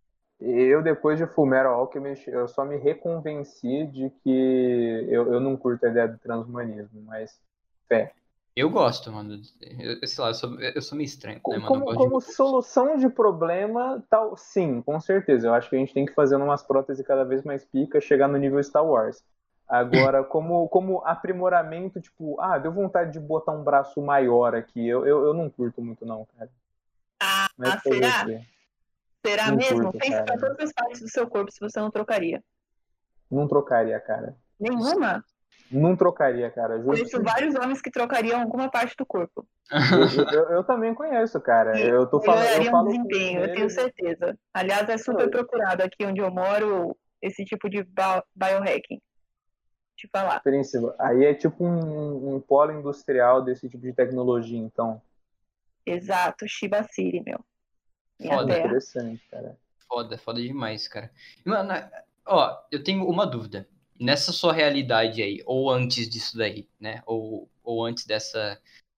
eu depois de Fullmetal Alchemist, eu só me reconvenci de que eu, eu não curto a ideia do transhumanismo, mas fé. Eu gosto, mano. Eu, sei lá, eu sou, eu sou meio estranho, né, mano? Eu Como, gosto de como robôs. solução de problema, tal, sim, com certeza. Eu acho que a gente tem que fazer umas próteses cada vez mais pica, chegar no nível Star Wars. Agora, como, como aprimoramento, tipo, ah, deu vontade de botar um braço maior aqui. Eu, eu, eu não curto muito, não, cara. Mas Ah, fazer o será? quê? Será Não mesmo? curto, Pensa cara. para todas as partes do seu corpo se você não trocaria. Não trocaria, cara. Nenhuma? Não trocaria, cara. Juro que Conheço vários homens que trocariam alguma parte do corpo. eu, eu, eu- eu também conheço, cara. E Eu tô falando, eu melhorariam o falo com um desempenho, eu tenho deles. certeza. Aliás, é super procurado aqui onde eu moro esse tipo de bio- biohacking. Te falar. Experiencia- Aí é tipo um, um polo industrial desse tipo de tecnologia, então. Exato, Shiba City, meu. Minha Foda. terra. Interessante, cara. Foda, foda demais, cara. Mano, ó, eu tenho uma dúvida. Nessa sua realidade aí, ou antes disso daí, né? Ou, ou antes dessa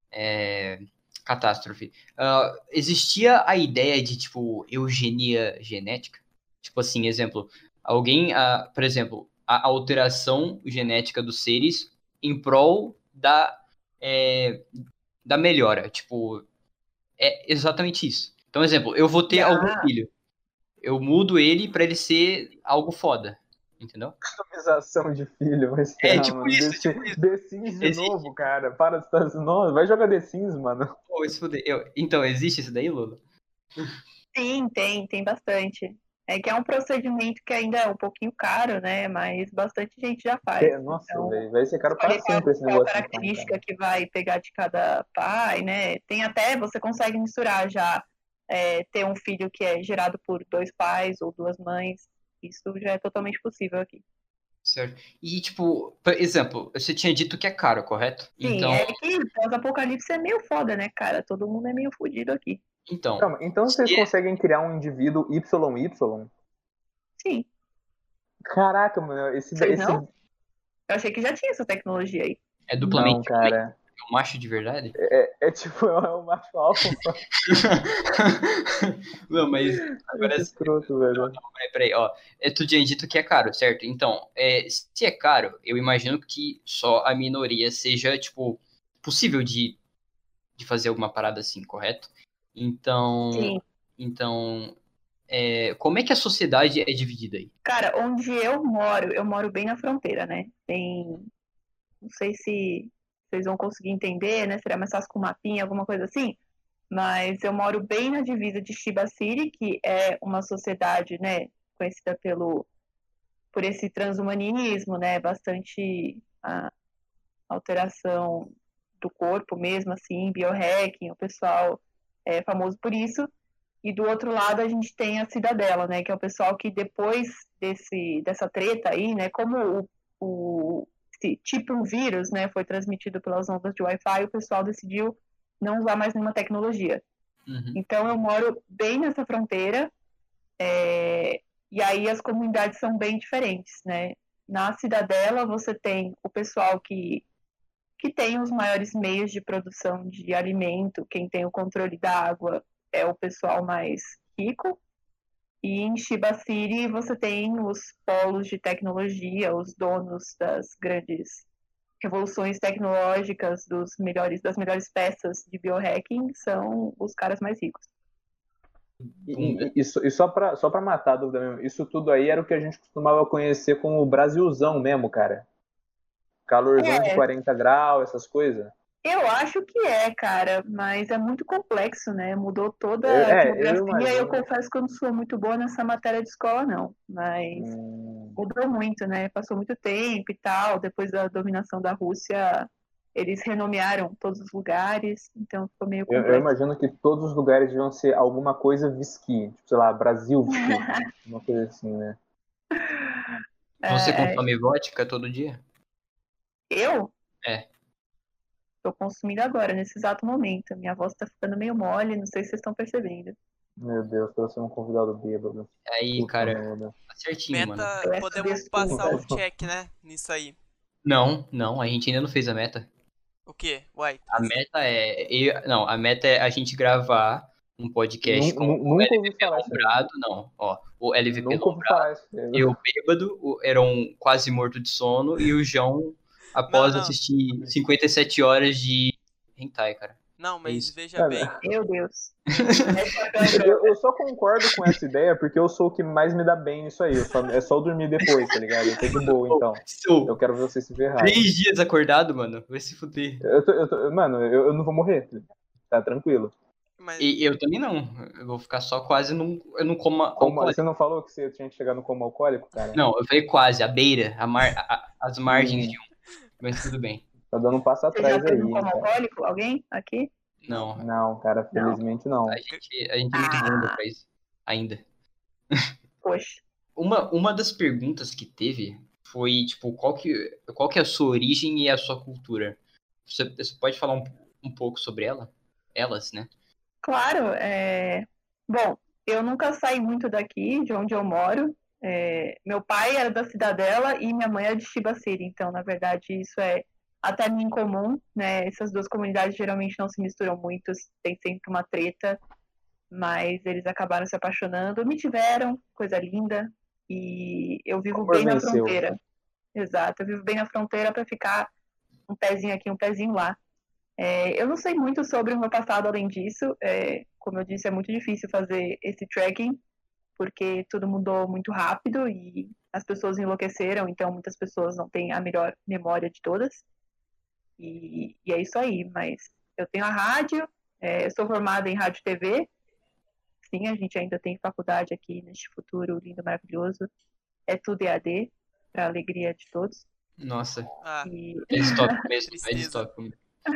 é, catástrofe, ah, existia a ideia de, tipo, eugenia genética? Tipo assim, exemplo, alguém, ah, por exemplo, a alteração genética dos seres em prol da, é, da melhora. Tipo, é exatamente isso. Então, exemplo, eu vou ter algum Já, filho. Eu mudo ele pra ele ser algo foda. entendeu? Customização de filho, mas É, não, tipo mano. isso, The, tipo isso. The Sims de Existe. novo, cara. Para de estar. Nossa, vai jogar The Sims, mano. Pô, isso fudeu. Eu- Então, existe isso daí, Lula? Sim, tem, tem bastante. É que é um procedimento que ainda é um pouquinho caro, né? Mas bastante gente já faz. É, nossa, Então, velho. Vai ser caro pra escolher qual, sempre esse qual negócio então, característica cara. que vai pegar de cada pai, né? Tem até, você consegue misturar já, é, ter um filho que é gerado por dois pais ou duas mães. Isso já é totalmente possível aqui. Certo. E, tipo, por exemplo, você tinha dito que é caro, correto? Sim, Então, é que pós-apocalipse é meio foda, né, cara? Todo mundo é meio fodido aqui. então, Calma, então vocês se é, conseguem criar um indivíduo Y Y? Sim, Caraca, mano, esse, vocês esse... não? Eu achei que já tinha essa tecnologia aí. é Não, duplamente homem? cara. É um macho de verdade? É, é tipo, é o macho alfa. Não, mas agora Que escroto, velho. peraí, peraí, ó. É, tu tinha dito que é caro, certo? Então, é, se é caro, eu imagino que só a minoria seja, tipo, possível de, de fazer alguma parada assim, correto? Então, Sim. então, é, como é que a sociedade é dividida aí? Cara, onde eu moro, eu moro bem na fronteira, né? Tem. Não sei se vocês vão conseguir entender, né? Seria mais fácil com um mapinha, alguma coisa assim. Mas eu moro bem na divisa de Shiba City, que é uma sociedade, né, conhecida pelo, por esse transhumanismo, né? Bastante a alteração do corpo mesmo, assim, biohacking, o pessoal é famoso por isso. E do outro lado a gente tem a Cidadela, né, que é o pessoal que depois desse, dessa treta aí, né, como o, o tipo um vírus, né, foi transmitido pelas ondas de Wi-Fi, o pessoal decidiu não usar mais nenhuma tecnologia. Uhum. Então eu moro bem nessa fronteira, é, e aí as comunidades são bem diferentes, né. Na Cidadela você tem o pessoal que que tem os maiores meios de produção de alimento, quem tem o controle da água é o pessoal mais rico. E em Shiba City você tem os polos de tecnologia, os donos das grandes revoluções tecnológicas, dos melhores, das melhores peças de biohacking, são os caras mais ricos. E, e, e, só- e só, pra, só pra matar a dúvida mesmo, isso tudo aí era o que a gente costumava conhecer como o Brasilzão mesmo, cara. Calorzão de É, quarenta graus, essas coisas. eu acho que é, cara, mas é muito complexo, né? Mudou toda Eu- a é, eu etnografia. Eu imagino. confesso que eu não sou muito boa nessa matéria de escola, não. Mas Hum, mudou muito, né? Passou muito tempo e tal. Depois da dominação da Rússia, eles renomearam todos os lugares, então ficou meio eu, eu complexo. imagino que todos os lugares deviam ser alguma coisa whisky. Tipo, sei lá, Brasil whisky. Uma coisa assim, né? Você É, consome vodka todo dia? eu É. estou consumindo agora, nesse exato momento. Minha voz está ficando meio mole, não sei se vocês estão percebendo. Meu Deus, trouxe um convidado bêbado. Aí, Puta cara, merda. tá certinho, mano. Meta, Peço podemos passar um desculpas. check, né? Nisso aí. Não, não, a gente ainda não fez a meta. O quê? Uai, A meta é. eu- não, a meta é a gente gravar um podcast Nu- com nu- o Nunca ouvi L V P falar isso aí. Lombrado. Não, ó. O L V P Nunca ouvi Lombrado, falar isso aí. eu bêbado, o Heron quase morto de sono e o João após Não, não. assistir cinquenta e sete horas de hentai, cara. Não, mas isso. veja Cara, bem. Meu Deus. Eu, eu só concordo com essa ideia porque eu sou o que mais me dá bem nisso aí. Eu só- é só eu dormir depois, tá ligado? Eu tô de boa, então. Sou Eu quero ver vocês se ferrarem. três dias acordado, mano. Vai se fuder. Eu tô, eu tô- mano, eu, eu não vou morrer. Tá tranquilo. Mas E eu também não. Eu vou ficar só quase num. Eu não como Como- alcoólico. você não falou que você tinha que chegar no coma alcoólico, cara? Não, eu falei quase, a beira, a mar, a- as margens Hum. de um. Mas tudo bem. Tá dando um passo Você já atrás aí, teve um hein, coma cara. alcoólico? Alguém aqui? Não. Não, cara, felizmente não. A gente, a gente é muito bunda pra isso. Ainda. Poxa. Uma, uma das perguntas que teve foi, tipo, qual que, qual que é a sua origem e a sua cultura? Você, você pode falar um, um pouco sobre ela? Elas, né? Claro, é... bom, eu nunca saí muito daqui, de onde eu moro. É... Meu pai era da Cidadela e minha mãe é de Shiba City, então, na verdade, isso é até em comum, né? Essas duas comunidades geralmente não se misturam muito, tem sempre uma treta, mas eles acabaram se apaixonando, me tiveram, coisa linda, e eu vivo Amor bem na venceu. fronteira. Exato, eu vivo bem na fronteira para ficar um pezinho aqui, um pezinho lá. É, eu não sei muito sobre o meu passado além disso. É, como eu disse, é muito difícil fazer esse tracking, porque tudo mudou muito rápido e as pessoas enlouqueceram, então muitas pessoas não têm a melhor memória de todas. E, e é isso aí, mas eu tenho a rádio, é, eu sou formada em rádio e T V. Sim, a gente ainda tem faculdade aqui neste futuro lindo, maravilhoso. É tudo E A D, para alegria de todos. Nossa, Ah, E... é distópico mesmo, é Tristeza. distópico.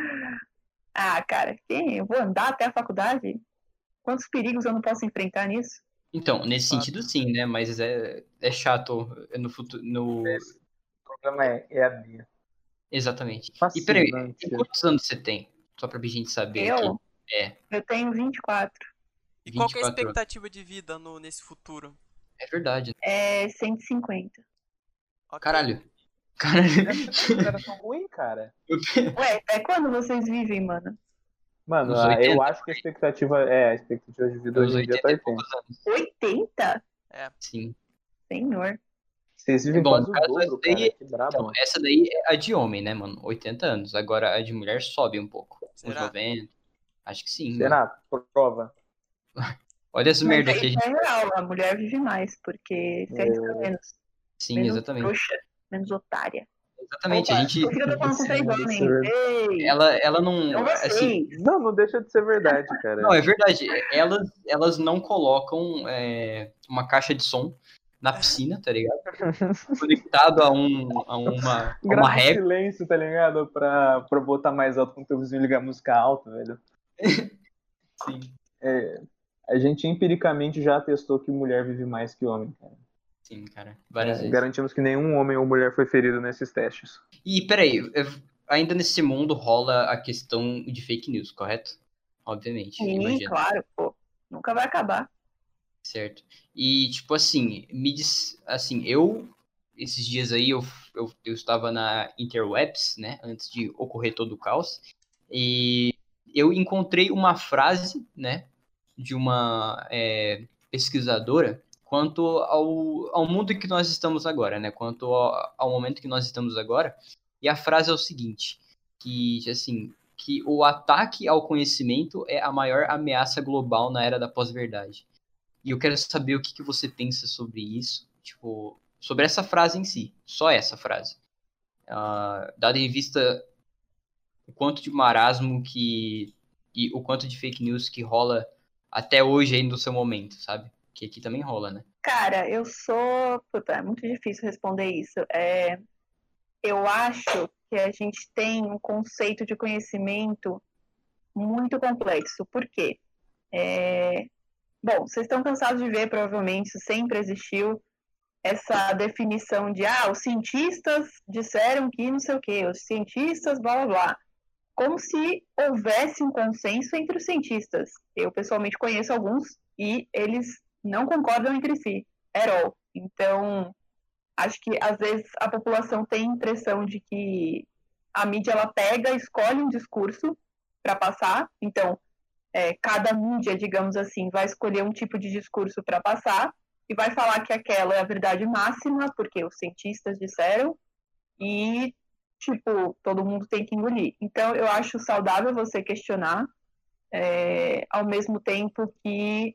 Ah, cara, quem? Eu vou andar até a faculdade? Quantos perigos eu não posso enfrentar nisso? Então, nesse Fato. sentido sim, né? Mas é, é chato no futuro. No... O problema é E A D. Exatamente. E peraí, Fascinante. quantos anos você tem? Só pra gente saber aqui. Eu? É, Eu tenho vinte e quatro. E qual que é a vinte e quatro anos. expectativa de vida no, nesse futuro? É verdade. É cento e cinquenta. Ok. Caralho. Caralho. Essa cara tão ruim, cara. Ué, é quando vocês vivem, mano? Mano, Uns ah, eu oitenta, acho que a expectativa. É, a expectativa de vida Uns hoje em dia tá oitenta e oitenta. poucos anos. oitenta? Sim. Senhor. Vocês vivem Bom, quase no o caso, dobro, essa daí- cara. Que brabo. Então, essa daí é a de homem, né, mano? oitenta anos. Agora a de mulher sobe um pouco. Uns Será? noventa. Acho que sim, mano. Será? Prova. Olha as Mas merda aí que a gente. é real, a mulher vive mais, porque se arrisca É. menos. Sim, Menos exatamente. trouxa, menos otária. Exatamente. Opa, A gente. eu queria estar falando com vocês Sim, homens. isso Ei, Ela, ela não. não Assim, vocês. Não, não deixa de ser verdade, cara. não, é verdade. Elas, elas não colocam é, uma caixa de som na piscina, tá ligado? Conectado a, um, a uma, a uma Grava régua. silêncio, tá ligado? Pra, pra botar mais alto quando teu vizinho ligar a música alta, velho. Sim. É, a gente empiricamente já testou que mulher vive mais que homem, cara. Sim, cara. Várias É, vezes. garantimos que nenhum homem ou mulher foi ferido nesses testes. E peraí, eu- ainda nesse mundo rola a questão de fake news, correto? Obviamente, Sim, imagino. claro, pô. Nunca vai acabar. Certo. E, tipo assim, me diz, assim, eu, esses dias aí, eu, eu, eu estava na Interwebs, né, antes de ocorrer todo o caos, e eu encontrei uma frase, né, de uma é, pesquisadora quanto ao, ao mundo em que nós estamos agora, né, quanto ao, ao momento que nós estamos agora, e a frase é o seguinte, que, assim, que o ataque ao conhecimento é a maior ameaça global na era da pós-verdade. E eu quero saber o que, que você pensa sobre isso, tipo, sobre essa frase em si, só essa frase. Uh, dado em vista o quanto de marasmo que e o quanto de fake news que rola até hoje aí no seu momento, sabe? Que aqui também rola, né? Cara, eu sou. Puta, é muito difícil responder isso. É... Eu acho que a gente tem um conceito de conhecimento muito complexo. Por quê? É... Bom, vocês estão cansados de ver, provavelmente, isso sempre existiu, essa definição de, ah, os cientistas disseram que não sei o quê, os cientistas, blá, blá, blá. Como se houvesse um consenso entre os cientistas. Eu, pessoalmente, conheço alguns e eles não concordam entre si, at all. Então, acho que, às vezes, a população tem a impressão de que a mídia, ela pega, escolhe um discurso para passar. Então, é, cada mídia, digamos assim, vai escolher um tipo de discurso para passar e vai falar que aquela é a verdade máxima, porque os cientistas disseram, e, tipo, todo mundo tem que engolir. Então, eu acho saudável você questionar, é, ao mesmo tempo que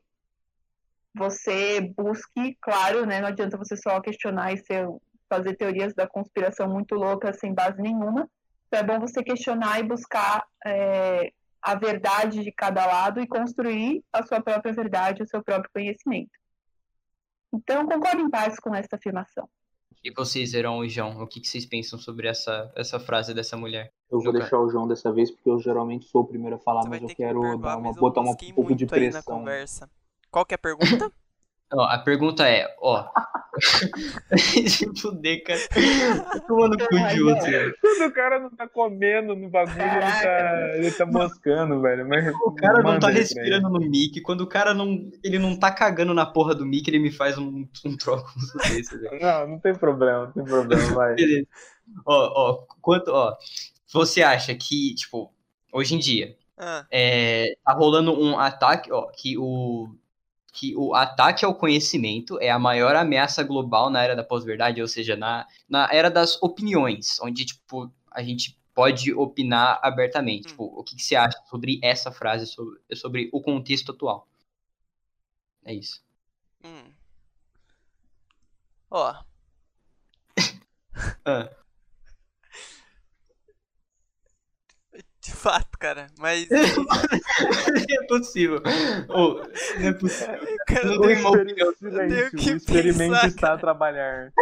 você busque, claro, né, não adianta você só questionar e ser, fazer teorias da conspiração muito loucas sem base nenhuma. Então, é bom você questionar e buscar é, a verdade de cada lado e construir a sua própria verdade, o seu próprio conhecimento. Então, concordo em parte com essa afirmação. E vocês, Heron e João, o que, que vocês pensam sobre essa, essa frase dessa mulher? Eu vou Nunca. deixar o João dessa vez, porque eu geralmente sou o primeiro a falar, Você vai mas eu ter que me quero perdoar, dar uma, mas eu botar um mosquei pouco de muito aí na pressão. conversa. Qual que é a pergunta? Ó, a pergunta é, ó. Se fuder, cara. Como no cu de outro, velho. Quando o cara não tá comendo no bagulho, ele tá, ele tá moscando, velho. Mas O cara não manda tá aí pra respirando no mic. Quando o cara não. Ele não tá cagando na porra do mic, ele me faz um, um troco desse, velho. ele. Não, não tem problema, não tem problema, vai. Beleza. Ó, ó, quanto, ó. Você acha que, tipo, hoje em dia, Ah, é, tá rolando um ataque, ó, que o. que o ataque ao conhecimento é a maior ameaça global na era da pós-verdade, ou seja, na, na era das opiniões, onde, tipo, a gente pode opinar abertamente. Hum. Tipo, o que, que você acha sobre essa frase, sobre, sobre o contexto atual? É isso. hum. Ó, Ah. de fato, cara, mas. Não é possível. Ô, não é possível. Cara, Não O tem uma experimento, opinião. tenho silêncio, que o experimento pensar, está cara. a trabalhar.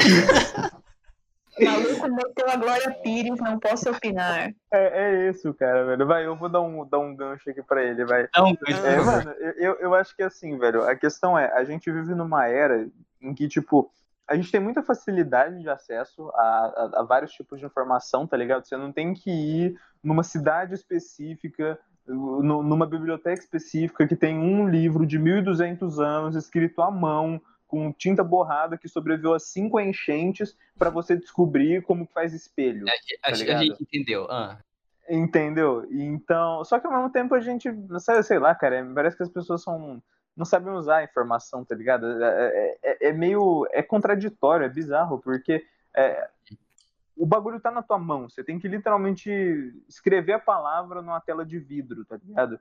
O maluco meteu a Glória Pires, não posso opinar. É, é isso, cara, velho. Vai, eu vou dar um, dar um gancho aqui pra ele, vai. Dá um gancho, por É, Ah, favor. mano, eu, eu- eu acho que assim, velho, a questão é, a gente vive numa era em que, tipo, a gente tem muita facilidade de acesso a, a- a vários tipos de informação, tá ligado? Você não tem que ir numa cidade específica, nu- numa biblioteca específica que tem um livro de mil e duzentos anos escrito à mão, com tinta borrada, que sobreviveu a cinco enchentes pra você descobrir como que faz espelho, A, tá a ligado? gente entendeu. Ah. Entendeu? E Então, só que ao mesmo tempo a gente, sei, sei lá, cara, parece que as pessoas são, não sabem usar a informação, tá ligado? É, é- é meio, é contraditório, é bizarro, porque é, o bagulho tá na tua mão, você tem que literalmente escrever a palavra numa tela de vidro, tá ligado?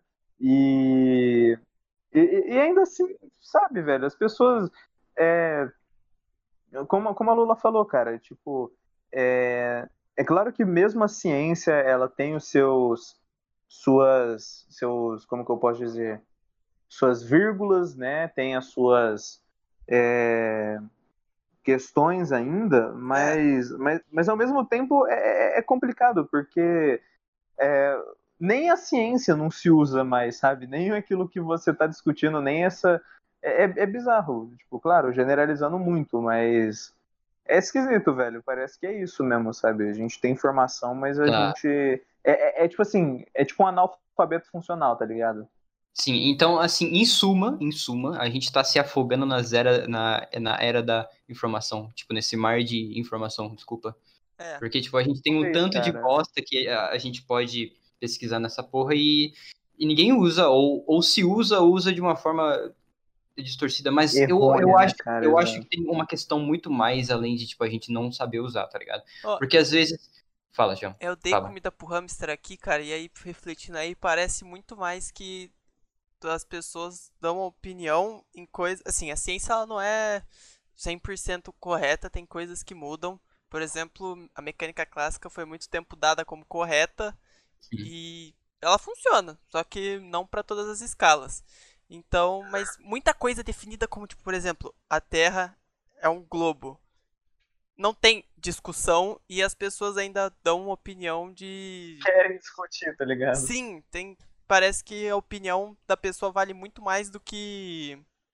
E, e, e ainda assim, sabe, velho, as pessoas, é, como, como a Lula falou, cara, tipo, é, é claro que mesmo a ciência, ela tem os seus, suas, seus, como que eu posso dizer, suas vírgulas, né? Tem as suas é, questões ainda, é, mas, mas, mas ao mesmo tempo é, é é complicado, porque é, nem a ciência não se usa mais, sabe? Nem aquilo que você está discutindo, nem essa. É, é é bizarro, tipo, claro, generalizando muito, mas é esquisito, velho. Parece que é isso mesmo, sabe? A gente tem informação, mas a Tá. gente. É, é, é tipo assim, é tipo um analfabeto funcional, tá ligado? Sim, então, assim, em suma, em suma, a gente tá se afogando nas era, na, na era da informação, tipo, nesse mar de informação, desculpa. é. Porque, tipo, a gente tem um Talvez, tanto de cara. bosta que a, a gente pode pesquisar nessa porra e, e ninguém usa, ou, ou se usa, usa de uma forma distorcida, mas eu, eu Errônea, né, acho, cara? eu acho que Exato. tem uma questão muito mais além de, tipo, a gente não saber usar, tá ligado? Ó, Porque às vezes... Fala, João. eu dei Fala. comida pro hamster aqui, cara, e aí refletindo aí, parece muito mais que as pessoas dão uma opinião em coisas. Assim, a ciência ela não é cem por cento correta, tem coisas que mudam. Por exemplo, a mecânica clássica foi muito tempo dada como correta Sim. e ela funciona, só que não para todas as escalas. Então, mas muita coisa definida como, tipo, por exemplo, a Terra é um globo. Não tem discussão e as pessoas ainda dão uma opinião de Querem discutir, tá ligado? sim, tem. Parece que a opinião da pessoa vale muito mais do que.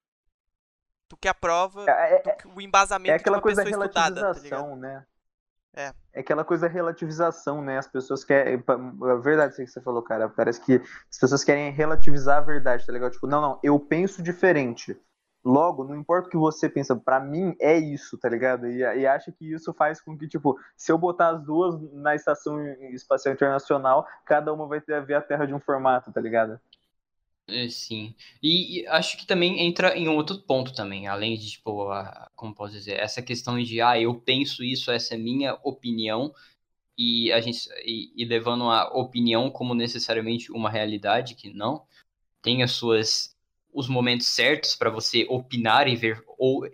Do que a prova, É, do é, que o é embasamento de aquela uma coisa da pessoa estudada, tá ligado? relativização, né? É. É aquela coisa da relativização, né? As pessoas querem. A verdade, isso que você falou, cara. Parece que as pessoas querem relativizar a verdade, tá ligado? Tipo, não, não, eu penso diferente. Logo, não importa o que você pensa, pra mim é isso, tá ligado? E, e acha que isso faz com que, tipo, se eu botar as duas na Estação Espacial Internacional, cada uma vai ter a ver a Terra de um formato, tá ligado? É, sim. E, e acho que também entra em um outro ponto também, além de, tipo, a, como posso dizer, essa questão de, ah, eu penso isso, essa é minha opinião, e a gente e, e levando a opinião como necessariamente uma realidade, que não, tem as suas, os momentos certos para você opinar e ver, ou,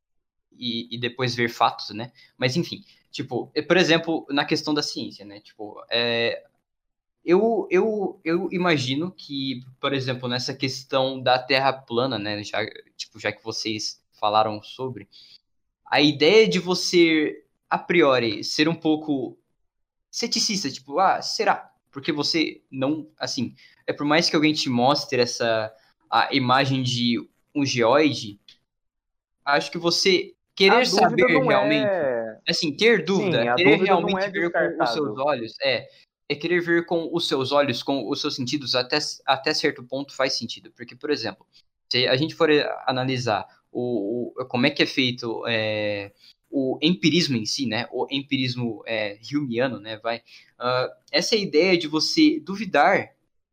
e, e depois ver fatos, né? Mas, enfim, tipo, por exemplo, na questão da ciência, né? Tipo, é, eu, eu, eu imagino que, por exemplo, nessa questão da Terra plana, né, já, tipo, já que vocês falaram sobre, a ideia de você, a priori, ser um pouco ceticista, tipo, ah, será? Porque você não, assim, é por mais que alguém te mostre essa, a imagem de um geoide, acho que você A querer dúvida saber não realmente, é. assim, ter Sim, dúvida, a querer dúvida não realmente é ver com os seus descartável. olhos, é, é querer ver com os seus olhos, com os seus sentidos, até, até certo ponto faz sentido. Porque, por exemplo, se a gente for analisar o, o como é que é feito é, o empirismo em si, né, o empirismo é, Humeano, né, vai, uh, essa ideia de você duvidar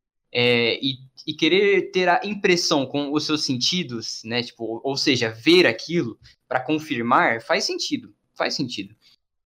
é, e, e querer ter a impressão com os seus sentidos, né? Tipo, ou seja, ver aquilo para confirmar, faz sentido, faz sentido.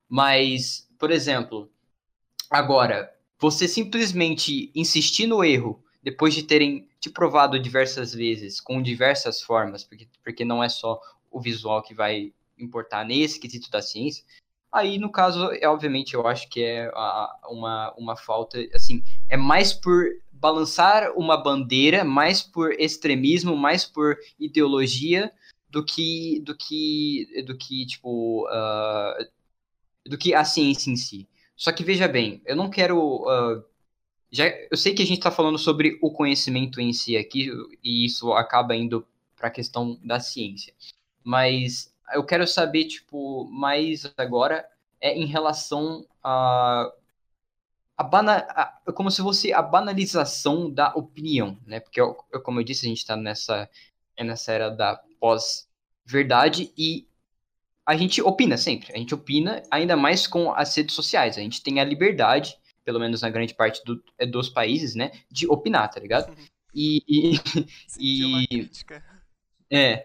Mas, por exemplo, agora, você simplesmente insistir no erro depois de terem te provado diversas vezes, com diversas formas, porque, porque não é só o visual que vai importar nesse quesito da ciência. Aí, no caso, é, obviamente, eu acho que é a- uma, uma falta, assim, é mais por balançar uma bandeira, mais por extremismo, mais por ideologia, do que, do que, do que tipo, ah, do que a ciência em si. Só que, veja bem, eu não quero... ah, já, eu sei que a gente está falando sobre o conhecimento em si aqui, e isso acaba indo para a questão da ciência. Mas eu quero saber, tipo, mais agora é em relação a, a, bana, a como se fosse a banalização da opinião, né? Porque, eu, eu- como eu disse, a gente está nessa, é nessa era da pós-verdade e a gente opina sempre. A gente opina ainda mais com as redes sociais. A gente tem a liberdade, pelo menos na grande parte do- é, dos países, né? De opinar, tá ligado? E, e, Sentiu uma e crítica. é,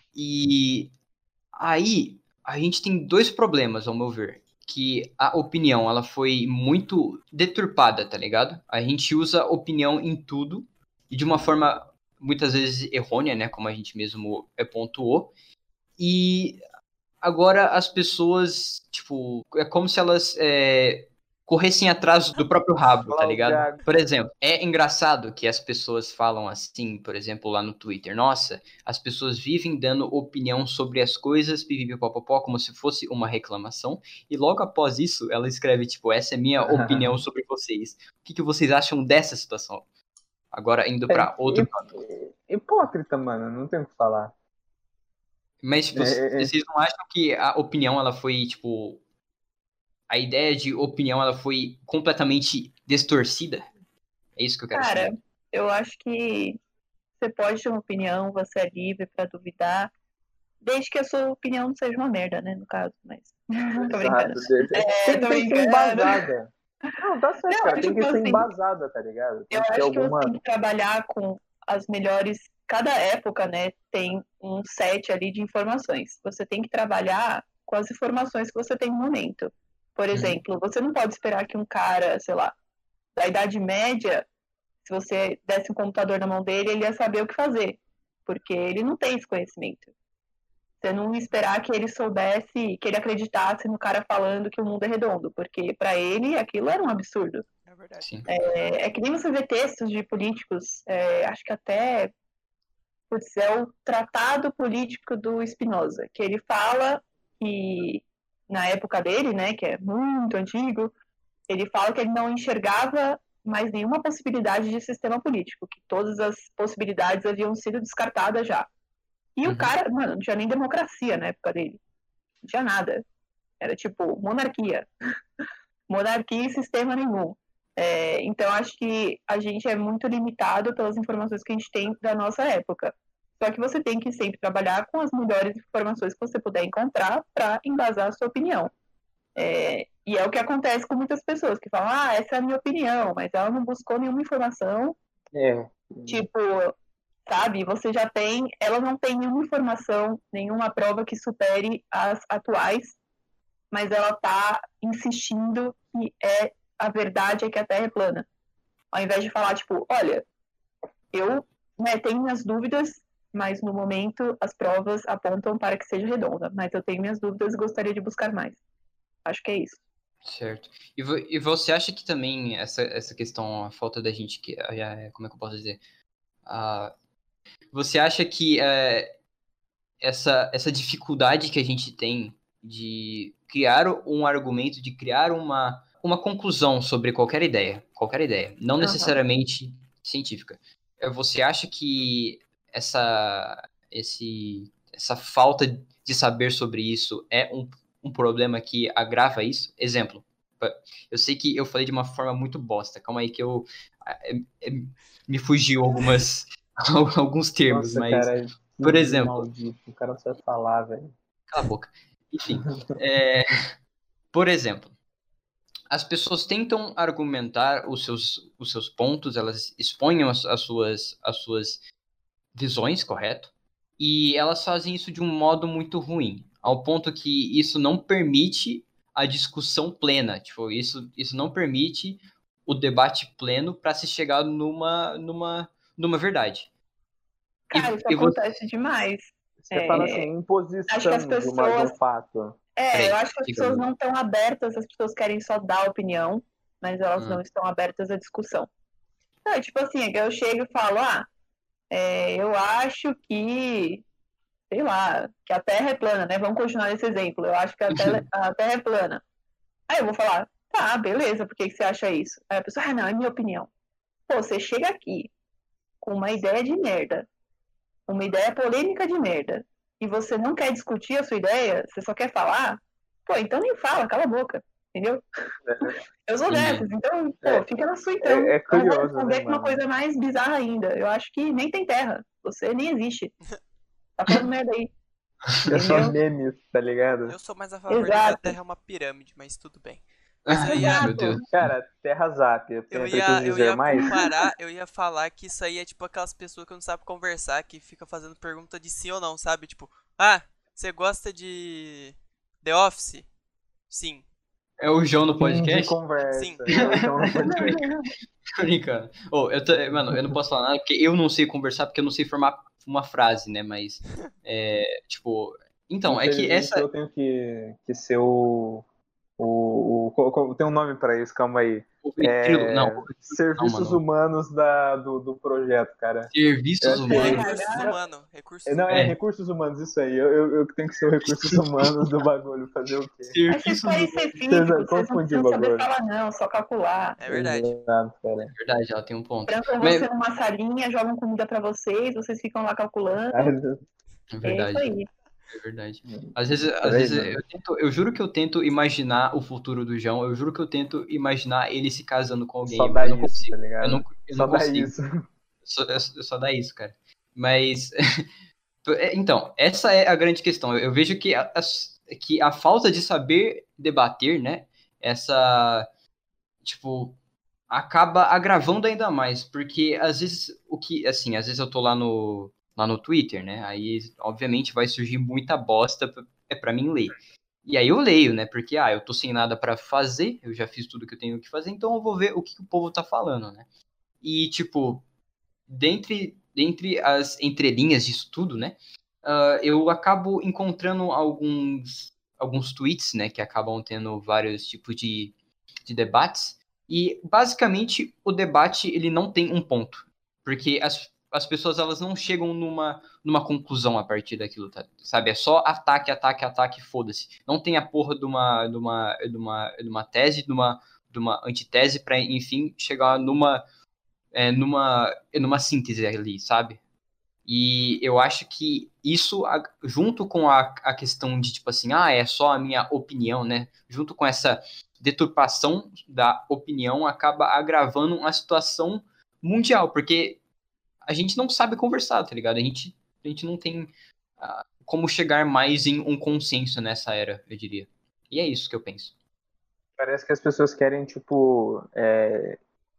e aí, a gente tem dois problemas, ao meu ver. Que a opinião, ela foi muito deturpada, tá ligado? A gente usa opinião em tudo, e de uma forma, muitas vezes, errônea, né? Como a gente mesmo é, pontuou. E agora as pessoas, tipo, é como se elas é, corressem atrás do próprio rabo, tá ligado? Cláudia, Por exemplo, é engraçado que as pessoas falam assim, por exemplo, lá no Twitter, nossa, as pessoas vivem dando opinião sobre as coisas, pipipipopopó, como se fosse uma reclamação, e logo após isso ela escreve, tipo, essa é minha opinião sobre vocês. O que, que vocês acham dessa situação? Agora, indo é pra outro tópico. hip- hipócrita, mano, não tem o que falar. Mas, tipo, É, é, é. vocês não acham que a opinião, ela foi, tipo, a ideia de opinião ela foi completamente distorcida? É isso que eu quero Cara, saber. eu acho que você pode ter uma opinião, você é livre pra duvidar, desde que a sua opinião não seja uma merda, né, no caso, mas... Tô brincando. Exato. de- de- É, Tem, tô tem que ser brincando. embasada. Não, tá certo, Não, cara. Tem tipo que ser assim, embasada, tá ligado? eu Tem que ter acho que você alguma. tem que trabalhar com as melhores. Cada época, né, tem um set ali de informações. Você tem que trabalhar com as informações que você tem no momento. Por exemplo, você não pode esperar que um cara, sei lá, da Idade Média, se você desse um computador na mão dele, ele ia saber o que fazer, porque ele não tem esse conhecimento. Você não esperar que ele soubesse, que ele acreditasse no cara falando que o mundo é redondo, porque para ele aquilo era um absurdo. É verdade. Sim. É, é que nem você vê textos de políticos, é, acho que até putz, é o Tratado Político do Spinoza, que ele fala que na época dele, né, que é muito antigo, ele fala que ele não enxergava mais nenhuma possibilidade de sistema político, que todas as possibilidades haviam sido descartadas já. E Uhum. o cara, mano, não tinha nem democracia na época dele. Não tinha nada. Era tipo monarquia. Monarquia e sistema nenhum. É, então, acho que a gente é muito limitado pelas informações que a gente tem da nossa época. Só que você tem que sempre trabalhar com as melhores informações que você puder encontrar para embasar a sua opinião. É, e é o que acontece com muitas pessoas que falam, ah, essa é a minha opinião, mas ela não buscou nenhuma informação. É. Tipo, sabe, você já tem, ela não tem nenhuma informação, nenhuma prova que supere as atuais, mas ela tá insistindo que é a verdade é que a Terra é plana. Ao invés de falar, tipo, olha, eu né, tenho minhas dúvidas, mas no momento as provas apontam para que seja redonda. Mas eu tenho minhas dúvidas e gostaria de buscar mais. Acho que é isso. Certo. E, vo- e você acha que também essa, essa questão, a falta da gente que. eh, Como é que eu posso dizer? Ah, você acha que eh, essa, essa dificuldade que a gente tem de criar um argumento, de criar uma, uma conclusão sobre qualquer ideia, qualquer ideia, não Aham. necessariamente científica. Eh, Você acha que essa, esse, essa falta de saber sobre isso é um, um problema que agrava isso? Exemplo, pa- eu sei que eu falei de uma forma muito bosta, calma aí que eu ah, eh, eh, me fugiu algumas, alguns termos, Nossa, mas, cara, por que exemplo, maldito. O cara não sabe falar, velho. cala a boca. Enfim, é, por exemplo, as pessoas tentam argumentar os seus, os seus pontos, elas expõem as, as suas, as suas visões, correto? E elas fazem isso de um modo muito ruim, ao ponto que isso não permite a discussão plena. Tipo, isso, isso não permite o debate pleno para se chegar numa, numa, numa verdade. E, Cara, isso e você, acontece demais. Você É, fala assim, imposição acho que as de, uma, de um pessoas- fato. É, Peraí, eu acho que as diga, pessoas Lu. não estão abertas, as pessoas querem só dar opinião, mas elas Hum. não estão abertas à discussão. Não, é tipo assim, é que eu chego e falo, ah, é, eu acho que, sei lá, que a Terra é plana, né? Vamos continuar nesse exemplo. Eu acho que a, tele- a Terra é plana. Aí eu vou falar, tá, beleza, por que, que você acha isso? Aí a pessoa, ah, não, é minha opinião. Pô, você chega aqui com uma ideia de merda, uma ideia polêmica de merda, e você não quer discutir a sua ideia, você só quer falar, pô, então nem fala, cala a boca, entendeu? Eu sou Entendi. dessas, então, pô, É, fica na sua então. é- é Eu vou curioso, responder né, com uma mano? coisa mais bizarra ainda. Eu acho que nem tem terra, você nem existe. Tá falando merda aí, É só entendeu? memes, tá ligado? Eu sou mais a favor de que a Exato. Terra é uma pirâmide, mas tudo bem. Mas eu ia, Exato. Meu Deus. Cara, Terra Zap, eu você ia, precisa eu dizer ia mais? comparar, eu ia falar que isso aí é tipo aquelas pessoas que não sabem conversar, que fica fazendo pergunta de sim ou não, sabe? Tipo, ah, você gosta de The Office? Sim. É o João no Fim de podcast? conversa. Sim. É o João no podcast. Tô brincando. Ô, eu tô- mano, eu não posso falar nada porque eu não sei conversar, porque eu não sei formar uma frase, né? Mas, é, tipo. Então, é que Infelizmente, essa. eu tenho que, que ser o, o, o, co- co- Tem um nome pra isso, calma aí. O ventrilo. Não, É, o ventrilo não, serviços mano. humanos da, do, do projeto, cara. Eu Serviços acho que é humanos. Recursos Não. humanos. Recursos É, não, é humanos. É. recursos humanos, isso aí. Eu, eu, eu que tenho que ser o recursos humanos do bagulho, fazer o quê? Mas vocês Serviços podem ser humanos. físicos, vocês não Confundi o precisam saber bagulho. falar não, só calcular. É verdade. Exato, cara. É verdade, ela tem um ponto. Trancam Mas, você numa salinha, jogam comida pra vocês, vocês ficam lá calculando. Ai, é É isso verdade. aí. É verdade. Às vezes, às Peraí, vezes mano. eu, tento, eu juro que eu tento imaginar o futuro do João. Eu juro que eu tento imaginar ele se casando com alguém. Só mas dá eu não isso, consigo. tá ligado? Eu não, eu Só não dá consigo. isso. Só, é- só dá isso, cara. Mas, é, então, essa é a grande questão. Eu, eu vejo que a, as- que a falta de saber debater, né? Essa, tipo, acaba agravando ainda mais, porque às vezes o que, assim, às vezes eu tô lá no lá no Twitter, né? Aí obviamente vai surgir muita bosta pra- é para mim ler. E aí eu leio, né? Porque ah, eu tô sem nada pra fazer, eu já fiz tudo que eu tenho que fazer, então eu vou ver o que o povo tá falando, né? E tipo, dentre dentre as entrelinhas disso tudo, né? ah, eu acabo encontrando alguns alguns tweets, né, que acabam tendo vários tipos de de debates. E basicamente o debate ele não tem um ponto, porque as, as pessoas elas não chegam numa, numa conclusão a partir daquilo, tá? Sabe? É só ataque, ataque, ataque, foda-se. Não tem a porra de uma, de uma, de uma, de uma tese, de uma, de uma antitese para enfim chegar numa, é, numa, numa síntese ali, sabe? E eu acho que isso, a- junto com a, a questão de, tipo assim, ah, é só a minha opinião, né? Junto com essa deturpação da opinião, acaba agravando uma situação mundial, porque a gente não sabe conversar, tá ligado? A gente, a gente não tem ah, como chegar mais em um consenso nessa era, eu diria. E é isso que eu penso. Parece que as pessoas querem, tipo, é,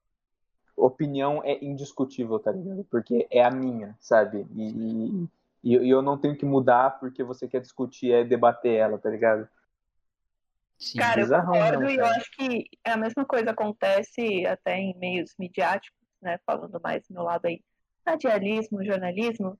opinião é indiscutível, tá ligado? Porque é a minha, sabe? E, e, e eu não tenho que mudar porque você quer discutir, é debater ela, tá ligado? Sim. Cara, eu Bizarrão concordo mesmo, e eu cara. acho que a mesma coisa acontece até em meios midiáticos, né? Falando mais do meu lado aí, radialismo, jornalismo.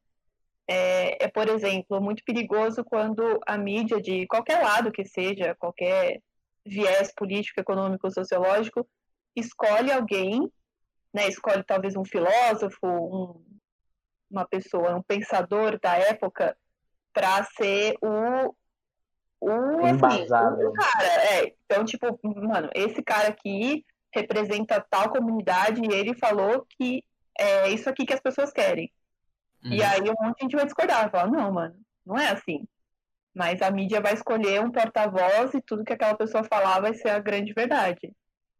É, é, por exemplo, muito perigoso quando a mídia de qualquer lado que seja, qualquer viés político, econômico, sociológico, escolhe alguém, né? Escolhe talvez um filósofo, um, uma pessoa, um pensador da época, para ser o o, assim, Embasável. o cara, é. Então, tipo, mano, esse cara aqui representa tal comunidade e ele falou que é isso aqui que as pessoas querem. Uhum. E aí um monte de gente vai discordar, vai falar, não, mano, não é assim. Mas a mídia vai escolher um porta-voz e tudo que aquela pessoa falar vai ser a grande verdade.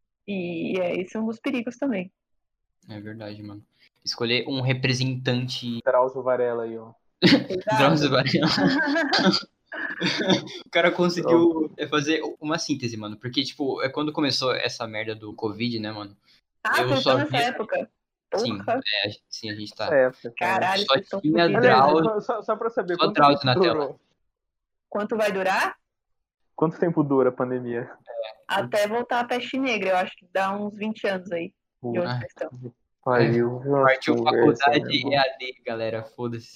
E é esse é um dos perigos também. É verdade, mano. Escolher um representante. Drauzio Varela aí, ó. Drauzio Varela. O cara conseguiu é, fazer uma síntese, mano. Porque, tipo, é quando começou essa merda do Covid, né, mano? Ah, Eu vocês só estão nessa via- época? Sim, Porra, é, a gente- sim, a gente tá. Essa época, cara. caralho, Só vocês estão tinha fodidos. Drauzio. Aliás, só, só pra saber, Só quanto Drauzio tempo na durou? Quanto vai durar? Quanto tempo dura a pandemia? Até voltar a peste negra, eu acho que dá uns vinte anos aí. De onde Ah, vocês estão. Pariu, viu? Partiu Nossa, essa faculdade mesmo. E A D, galera. Foda-se.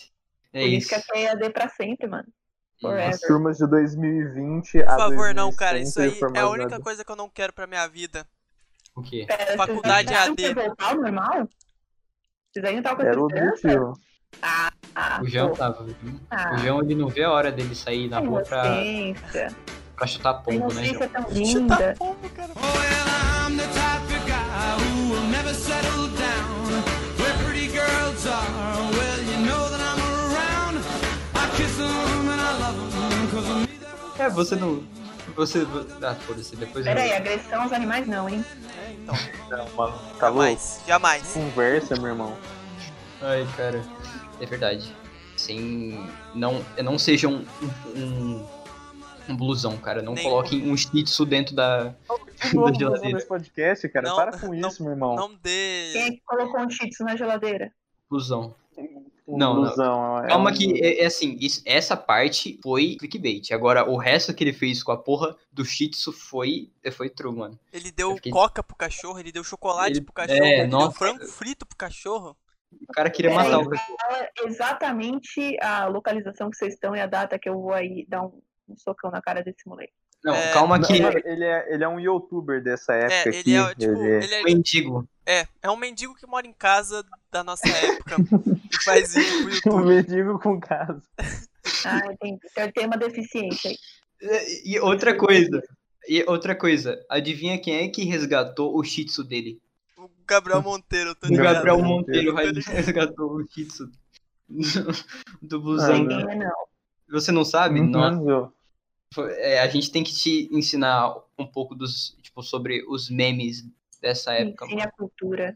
É Por isso isso. que aqui é E A D pra sempre, mano. Forever. As turmas de dois mil e vinte Por a favor, não, dois mil e cem cara. Isso aí é a formadas única na- coisa que eu não quero pra minha vida. O quê? Pera, Faculdade vocês acharam A D. que ia voltar ao normal? Vocês ainda estavam com Era essa o esperança? objetivo. Ah, O João pô. tava. viu? Ah, O João, ele não vê a hora dele sair na tem rua pra, inocência. pra chutar A pombo, né, inocência João? tão Chuta linda. pombo, cara. Oh, well, I'm the type of guy who will never settle down. Where pretty girls are, well, you know that I'm around. I kiss them and I love them, cause of me they're É, você não. Você. Ah, foda-se, depois eu. Pera aí, agressão aos animais não, hein? É, então. Não, mano, tá louco? Jamais. Jamais. Conversa, meu irmão. Ai, cara. É verdade. Sem. Não, não seja um. um, um blusão, cara. Não Nem- coloquem um shih tzu dentro da, De novo, da geladeira. nesse podcast, cara. Não, Para com não, isso, meu irmão. Não Quem dê. é que colocou um shih tzu na geladeira? Blusão. Um não, não. blusão, é Calma um- que, é, é assim, isso- essa parte foi clickbait. Agora, o resto que ele fez com a porra do shih tzu foi, foi true, mano. Ele deu Eu fiquei- coca pro cachorro, ele deu chocolate Ele- pro cachorro, é, ele nossa. deu frango frito pro cachorro. O cara queria Pera matar aí, o cachorro. fala exatamente a localização que vocês estão e a data que eu vou aí dar um, um socão na cara desse moleque. Não, É, calma Não, que mano, ele, é, ele é um youtuber dessa É, época ele aqui. é tipo. ele- Ele é, mendigo. é, é um mendigo que mora em casa da nossa época e faz vídeo pro Um YouTube. mendigo com casa. Ah, entendi. Então ele tem uma deficiência aí. E, e outra coisa. E outra coisa. Adivinha quem é que resgatou o shih tzu dele? O Gabriel Monteiro, tô O ligado. Gabriel Monteiro. Monteiro Tô ligado. resgatou o shih tzu do blusão. Ah, Quem é não? Você não sabe? Uhum, Nossa, viu? foi- é, a gente tem que te ensinar um pouco dos, tipo, sobre os memes dessa época. Ensine a cultura.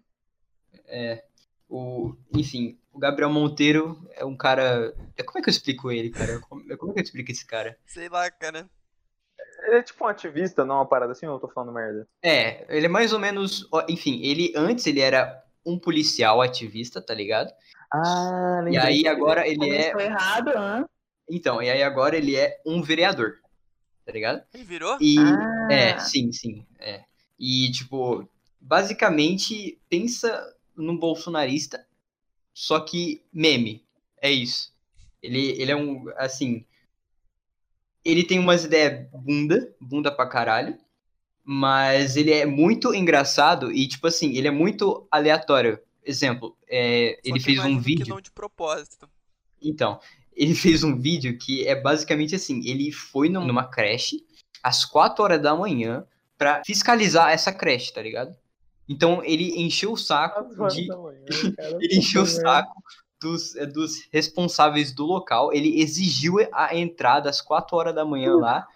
O, enfim, o Gabriel Monteiro é um cara. é, Como é que eu explico ele, cara? Como, como é que eu explico esse cara? Sei lá, cara. Ele é tipo um ativista, não uma parada assim, ou eu tô falando merda? É, ele é mais ou menos. ó, Enfim, ele antes ele era um policial ativista, tá ligado? Ah, E aí agora ele é. Começou errado, hã? Então, e aí agora ele é um vereador, tá ligado? Ele virou? E. Ah. É, sim, sim. É. E, tipo, basicamente, pensa num bolsonarista, só que meme. É isso. Ele, ele é um, assim... Ele tem umas ideias bunda, bunda pra caralho, mas ele é muito engraçado e, tipo assim, ele é muito aleatório. Exemplo, é, Só ele que fez um imagino que vídeo... não de propósito. Então, ele fez um vídeo que é basicamente assim, ele foi num- numa creche às quatro horas da manhã pra fiscalizar essa creche, tá ligado? Então ele encheu o saco de ele encheu o saco dos, eh, dos responsáveis do local, ele exigiu a entrada às quatro horas da manhã lá.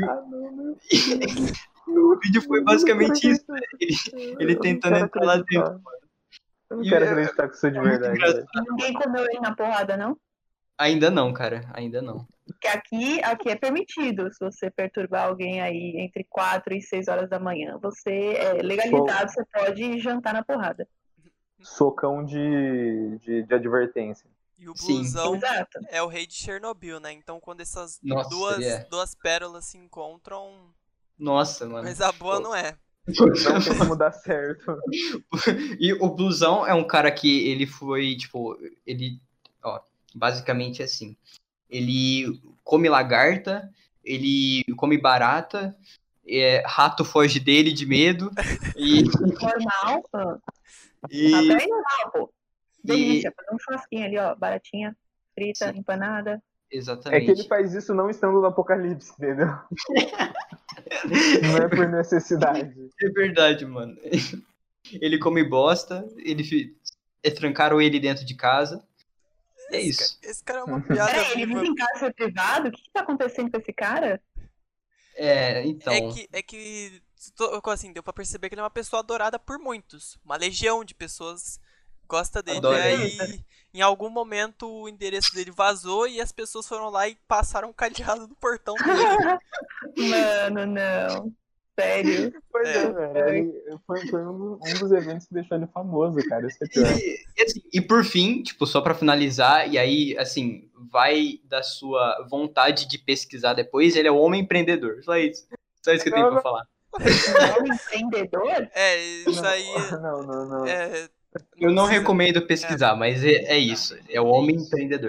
O vídeo foi basicamente isso, né? Ele, ele tentando entrar lá dentro. Eu não E quero é- acreditar que isso é de é muito verdade. engraçado. velho. Ninguém comeu ele na porrada, não? Ainda não, cara, ainda não. Porque aqui, aqui é permitido, se você perturbar alguém aí entre quatro e seis horas da manhã. Você é legalizado, você pode jantar na porrada. Socão de, de, de advertência. E o Sim. blusão Exato. é o rei de Chernobyl, né? Então quando essas Nossa, duas, ele é. duas pérolas se encontram, Nossa, mano. coisa boa não é. Não tem como dar certo. E o Blusão é um cara que ele foi, tipo, ele, ó, basicamente assim, ele come lagarta, ele come barata, é, rato foge dele de medo, e, Normal. ah, e, Até aí normal, pô. e Delícia. Fazer um churrasquinho ali, ó. Baratinha, frita, Sim. empanada. É que ele exatamente. faz isso não estando no apocalipse, entendeu? Não é por necessidade. É verdade, mano. Ele come bosta, ele fi- é, trancaram ele dentro de casa, é isso. Esse cara é uma piada Peraí, ele viva. vive em cárcere privado? O que, que tá acontecendo com esse cara? É, então, É que, é que tô- assim, deu pra perceber que ele é uma pessoa adorada por muitos. Uma legião de pessoas gosta dele. Adora E aí, em algum momento, o endereço dele vazou e as pessoas foram lá e passaram um cadeado no portão dele. Mano, não. Sério. Pois é, É. velho. Ele- Foi, foi um, do- um dos eventos que deixou ele famoso, cara. Isso é pior. E, e assim, e por fim, tipo, só pra finalizar, e aí, assim, vai da sua vontade de pesquisar depois, ele é o homem empreendedor. Só isso. Só isso que eu tenho pra falar. É um empreendedor? É, isso aí. Não, não, não. É, Eu não precisa- recomendo pesquisar, mas é, é isso. É o homem empreendedor.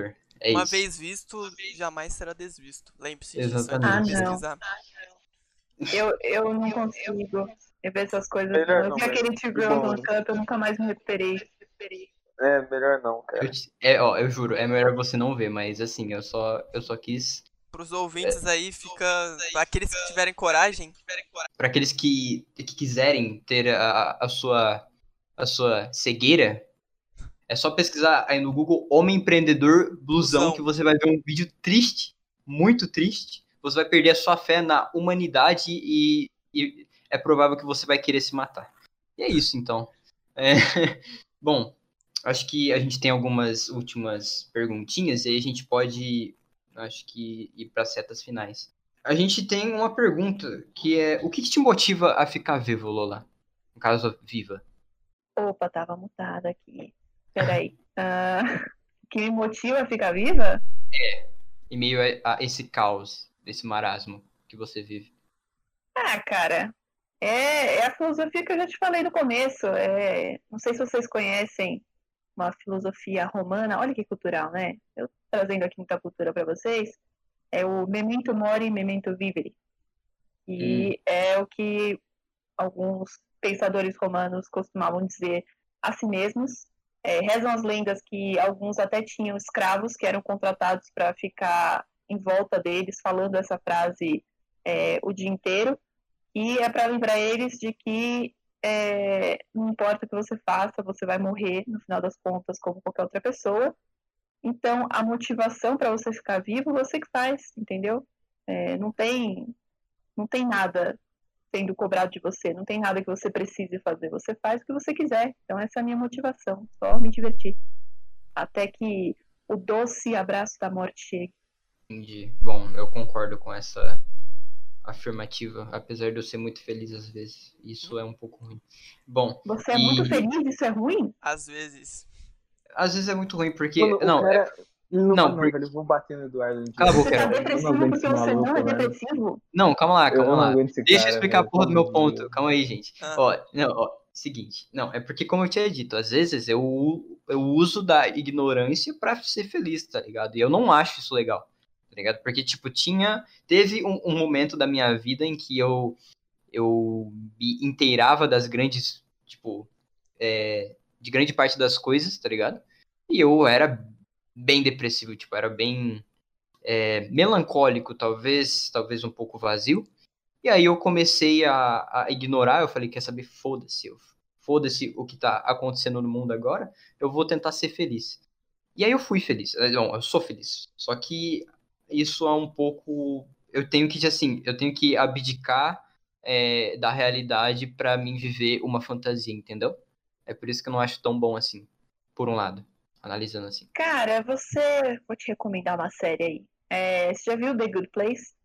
É Uma isso. vez visto, jamais será desvisto. Lembre-se disso Exatamente. antes de Ah, não. pesquisar. Eu, eu não consigo ver essas coisas. Melhor não. não, Eu vi aquele mas Two de Girls boa. on Cup, eu nunca mais me recuperei. É, melhor não, Eu, cara. te- é, ó, eu juro, é melhor você não ver, mas assim, eu só, eu só quis. Pros ouvintes aí, fica. Pra aqueles que tiverem coragem, Pra aqueles que, que quiserem ter a, a sua, a sua cegueira, é só pesquisar aí no Google Homem Empreendedor Blusão, Blusão. que você vai ver um vídeo triste, muito triste. Você vai perder a sua fé na humanidade e, e é provável que você vai querer se matar. E é isso, então. É, bom, acho que a gente tem algumas últimas perguntinhas e aí a gente pode, acho que, ir para setas finais. A gente tem uma pergunta que é: o que, que te motiva a ficar vivo, Lola? No caso, viva. Opa, tava mutada aqui. Peraí. Ah, o que me motiva a ficar viva? Em meio a, a esse caos, esse marasmo que você vive. Ah, cara, é, é a filosofia que eu já te falei no começo. É, não sei se vocês conhecem uma filosofia romana. Olha que cultural, né? Eu trazendo aqui muita cultura para vocês. É o memento mori, memento vivere. E é o que alguns pensadores romanos costumavam dizer a si mesmos. É, rezam as lendas que alguns até tinham escravos que eram contratados para ficar em volta deles falando essa frase é, o dia inteiro. E é para lembrar eles de que é, não importa o que você faça, você vai morrer no final das contas como qualquer outra pessoa. Então, a motivação para você ficar vivo, você que faz, entendeu? É, não tem, não tem nada sendo cobrado de você, não tem nada que você precise fazer. Você faz o que você quiser. Então, essa é a minha motivação, só me divertir. Até que o doce abraço da morte chegue. Entendi. Bom, eu concordo com essa afirmativa, apesar de eu ser muito feliz às vezes. Isso é um pouco ruim. Bom, Você é e muito feliz? Isso é ruim? às vezes. às vezes é muito ruim porque. Mano, o Não, cara. é- Não, não, não, porque- velho, eu vou bater no Eduardo um dia. Cala a boca, Você tá Heron. Eu não depressivo aguento porque esse você maluco, não é velho. depressivo? Não, calma lá, Eu calma não lá. aguento esse Deixa eu cara, explicar a velho, porra do meu pelo amor de ponto. Deus. Calma aí, gente. Ah. Ó, não, ó, seguinte. Não, é porque, como eu tinha dito, às vezes eu, eu uso da ignorância pra ser feliz, tá ligado? E eu não acho isso legal, tá ligado? Porque, tipo, tinha. Teve um, um momento da minha vida em que eu, eu me inteirava das grandes. Tipo, é, de grande parte das coisas, tá ligado? E eu era bem depressivo, tipo, era bem é, melancólico, talvez, talvez um pouco vazio. E aí eu comecei a, a ignorar, eu falei, quer saber, foda-se, eu- foda-se o que tá acontecendo no mundo agora, eu vou tentar ser feliz. E aí eu fui feliz, Eh, não, eu sou feliz. Só que isso é um pouco, eu tenho que, assim, eu tenho que abdicar é, da realidade pra mim viver uma fantasia, entendeu? É por isso que eu não acho tão bom assim, por um lado, analisando assim. Cara, você. Vou te recomendar uma série aí. É, você já viu The Good Place?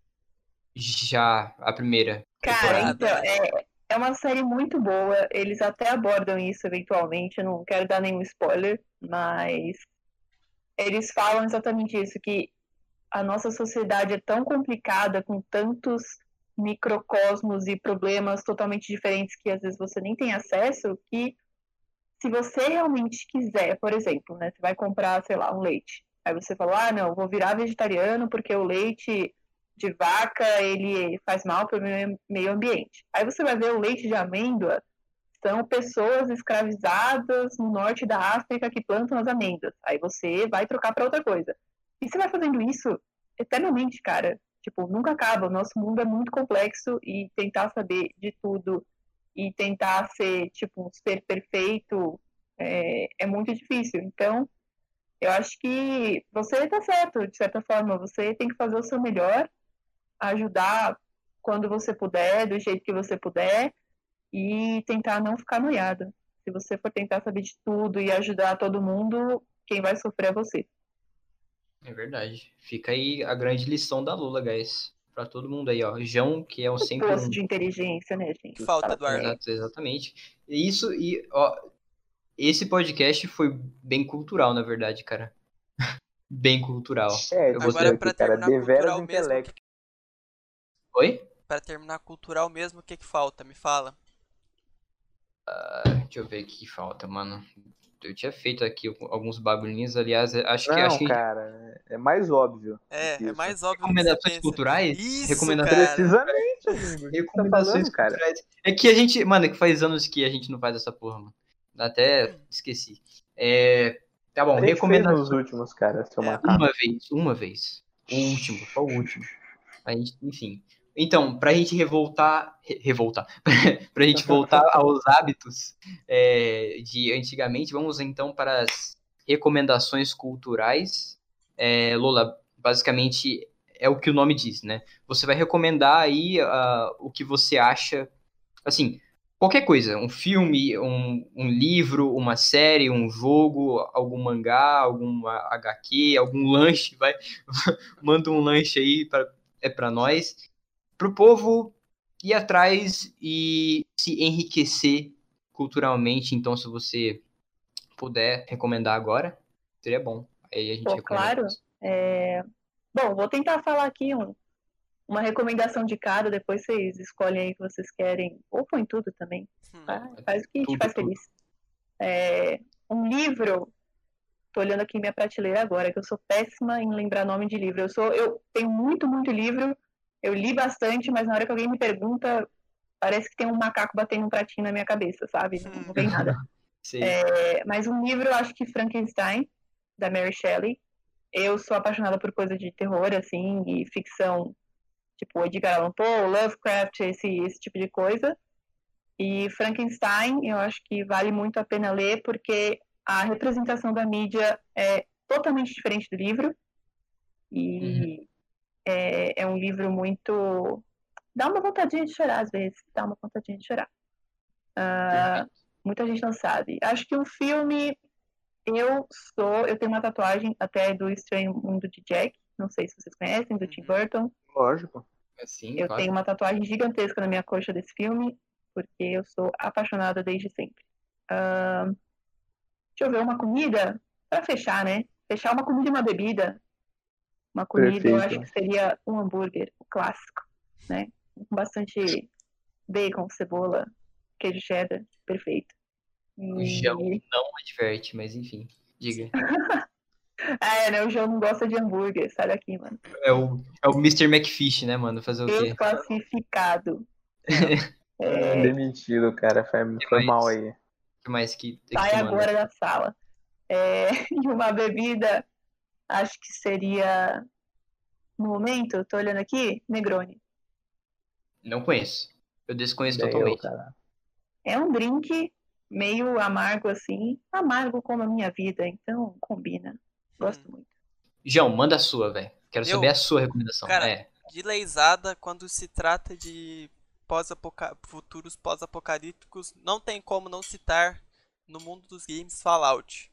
Já a primeira Cara, temporada. então, é, é uma série muito boa. Eles até abordam isso eventualmente. Eu não quero dar nenhum spoiler, mas eles falam exatamente isso, que a nossa sociedade é tão complicada, com tantos microcosmos e problemas totalmente diferentes que às vezes você nem tem acesso, que se você realmente quiser, por exemplo, né, você vai comprar, sei lá, um leite. Aí você fala, ah, não, vou virar vegetariano porque o leite de vaca, ele faz mal para o meio meio ambiente. Aí você vai ver o leite de amêndoa, são pessoas escravizadas no norte da África que plantam as amêndoas. Aí você vai trocar para outra coisa. E você vai fazendo isso eternamente, cara. Tipo, nunca acaba. O nosso mundo é muito complexo e tentar saber de tudo e tentar ser, tipo, um ser perfeito é, é muito difícil. Então, eu acho que você tá certo, de certa forma. Você tem que fazer o seu melhor, ajudar quando você puder, do jeito que você puder, e tentar não ficar noiado. Se você for tentar saber de tudo e ajudar todo mundo, quem vai sofrer é você. É verdade. Fica aí a grande lição da Lula, guys. Pra todo mundo aí, ó. João, que é um O sempre poço um. de inteligência, né, gente? Falta, Fala Eduardo. sério. Exato, exatamente. E Isso e, ó, esse podcast foi bem cultural, na verdade, cara. Bem cultural. É, Eu vou Agora, ter... pra cara, terminar deveras cultural mesmo, o intelecto. que, Oi? pra terminar cultural mesmo, o que que falta? Me fala. Deixa eu ver o que falta, mano. eu tinha feito aqui alguns bagulhinhos, aliás, acho que... Acho Não, que cara, é mais óbvio do que É, é isso. mais óbvio do que você recomendações pensa. culturais? Isso, Recomendações... cara. Precisamente, amigo. O que você tá Recomendações falando, cara? culturais. É que a gente... Mano, é que faz anos que a gente não faz essa porra, mano. Até esqueci. É... Tá bom, A gente fez recomendações... nos últimos, cara, seu É. macaco. Uma vez, uma vez. O último, só o último. A gente, enfim. Então, pra gente revoltar... re- revoltar. Pra gente voltar aos hábitos é, de antigamente, vamos então para as recomendações culturais. É, Lola, basicamente é o que o nome diz, né? Você vai recomendar aí ah, o que você acha, assim, qualquer coisa, um filme, um, um livro, uma série, um jogo, algum mangá, algum H Q, algum lanche, vai, manda um lanche aí pra, é para nós, pro povo ir atrás e se enriquecer culturalmente. Então, se você puder recomendar agora, seria bom. Aí a gente Pô, recomenda. claro. É, Bom, vou tentar falar aqui um- uma recomendação de cada, depois vocês escolhem aí o que vocês querem, ou põe tudo também, Hum. tá? Faz o que te Tudo, faz tudo. feliz. É, Um livro, tô olhando aqui minha prateleira agora, que eu sou péssima em lembrar nome de livro. Eu sou, eu tenho muito, muito livro, eu li bastante, mas na hora que alguém me pergunta, parece que tem um macaco batendo um pratinho na minha cabeça, sabe? Não, não vem nada. Sei. É, mas um livro, eu acho que Frankenstein, da Mary Shelley. Eu sou apaixonada por coisa de terror, assim, e ficção, tipo Edgar Allan Poe, Lovecraft, esse, esse tipo de coisa. E Frankenstein, eu acho que vale muito a pena ler, porque a representação da mídia é totalmente diferente do livro. E é, é um livro muito... Dá uma vontadinha de chorar, às vezes. Dá uma vontadinha de chorar. Ah, muita gente não sabe. Acho que um filme... Eu sou... Eu tenho uma tatuagem até do Estranho Mundo de Jack. Não sei se vocês conhecem, do Tim Uhum. Burton. Lógico. Assim, Eu claro. tenho uma tatuagem gigantesca na minha coxa desse filme, porque eu sou apaixonada desde sempre. Ahn, deixa eu ver, uma comida, para fechar, né? Fechar uma comida e uma bebida. Uma comida, eu acho Perfeito. que seria um hambúrguer, o clássico, né? Com bastante bacon, cebola, queijo cheddar, perfeito. O João E... não adverte, mas enfim, diga. Ah, é, né? O João não gosta de hambúrguer, sai daqui, mano. É o, é o mister McFish, né, mano? Fazer o quê? Desclassificado. Não. É, Demitido, cara. Foi, foi mais? mal aí. O que mais que, que sai tu manda? agora da sala. É, e uma bebida, acho que seria, no momento, tô olhando aqui, Negroni. Não conheço. Eu desconheço Nem eu, totalmente. cara. É um drink meio amargo assim, amargo como a minha vida, então combina. Gosto muito. João, manda a sua, velho. Quero Eu? saber a sua recomendação. Cara, É. de leizada, quando se trata de pós-apoca- futuros pós-apocalípticos, não tem como não citar no mundo dos games Fallout.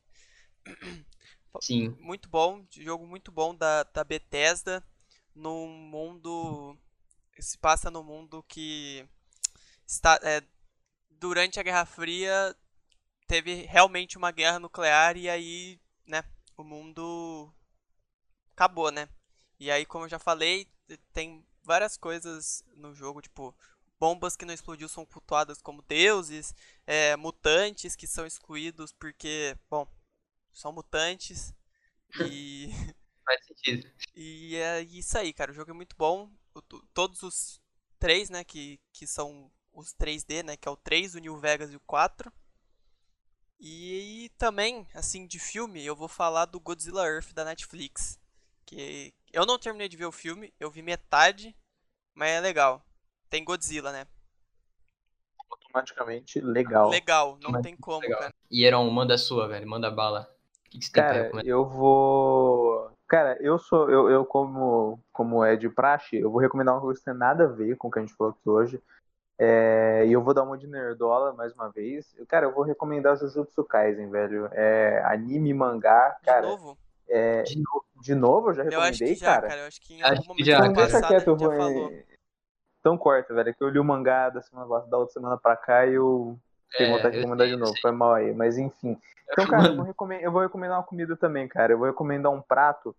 Sim. Muito bom, jogo muito bom da, da Bethesda, num mundo, se passa no mundo que está, é, durante a Guerra Fria teve realmente uma guerra nuclear e aí, né, o mundo acabou, né? E aí, como eu já falei, tem várias coisas no jogo, tipo, bombas que não explodiu são cultuadas como deuses, é, mutantes que são excluídos porque, bom, são mutantes. E, Faz sentido. e é isso aí, cara. O jogo é muito bom. O- to- Todos os três, né, que, que são os três D, né, que é o três, o New Vegas e o quatro. E também, assim, de filme, eu vou falar do Godzilla Earth da Netflix. Que eu não terminei de ver o filme, eu vi metade, mas é legal. Tem Godzilla, né? Automaticamente legal. Legal, não Mas tem como, legal. cara. E Heron, manda a sua, velho. Manda bala. O que, que você tem pra Cara, recomendar? eu vou. Cara, eu sou. Eu, eu como, como é de praxe, eu vou recomendar uma coisa que tem nada a ver com o que a gente falou aqui hoje. É, e eu vou dar uma de nerdola mais uma vez. Cara, eu vou recomendar Jujutsu Kaisen, velho. É, anime, mangá, De cara. novo? É, De novo. de novo, eu já Eu acho que recomendei, já, cara. cara. Eu acho que em Acho algum que momento já, do Então cara. deixa passado a quieto, eu gente já vou. falou. Então corta, velho. É que eu li o mangá da semana passada, da outra semana pra cá e eu tenho vontade de É, eu recomendar sei, de eu novo. sei. Foi mal aí, mas enfim. Então, cara, eu vou, Mano, recomendar, eu vou recomendar uma comida também, cara. Eu vou recomendar um prato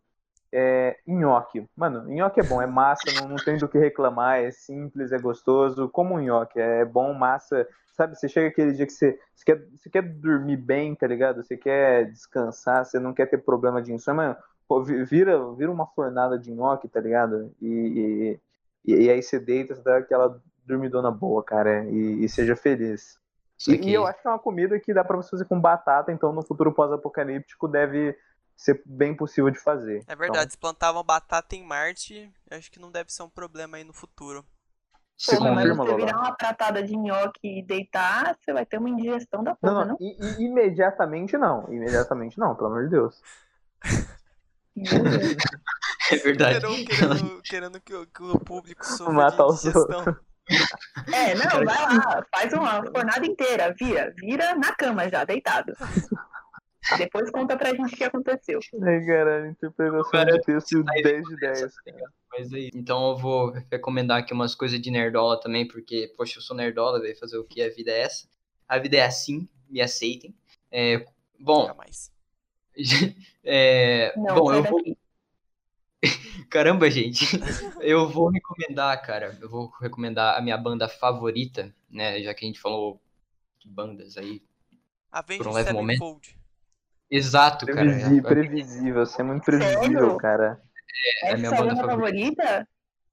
É, nhoque. Mano, nhoque é bom, é massa, não, não tem do que reclamar, é simples, é gostoso. Como um nhoque, é bom, massa. Sabe, você chega aquele dia que você, você, quer, você quer dormir bem, tá ligado? Você quer descansar, você não quer ter problema de insônia, mano, pô, vi- vira, vira uma fornada de nhoque, tá ligado? E, e, e aí você deita, você dá aquela dormidona boa, cara, e, e seja feliz. Isso E, e eu aqui. acho que é uma comida que dá pra você fazer com batata, então no futuro pós-apocalíptico deve ser bem possível de fazer. É Então, verdade, se plantar uma batata em Marte, eu acho que não deve ser um problema aí no futuro. você Porra, mas confirma, você virar Lola? uma pratada de nhoque e deitar, você vai ter uma indigestão da Não, porra, não, não? i- i- imediatamente não. Imediatamente não, pelo amor de Deus. Meu Deus. É verdade. Querendo, querendo, querendo que, o, que o público sofra de Matar os indigestão. É, não, Cara, vai lá, faz uma fornada inteira, vira, vira na cama já, deitado. Depois conta pra gente o que aconteceu. Ai, caralho, interpretação Cara, de texto tá aí dez de essa, dez. tá ligado? Mas aí, então eu vou recomendar aqui umas coisas de nerdola também, porque, poxa, eu sou nerdola, velho, fazer o que? A vida é essa. A vida é assim, me aceitem. É, bom, Jamais. é, Não, bom, sai eu vou. daqui. Caramba, gente. Eu vou recomendar, cara. Eu vou recomendar a minha banda favorita, né? Já que a gente falou de bandas aí por um Avenged leve momento. Sevenfold. Exato, cara. Previsi- É previsível, você é muito previsível, Sério? cara. é a Essa é minha sua banda banda favorita. favorita?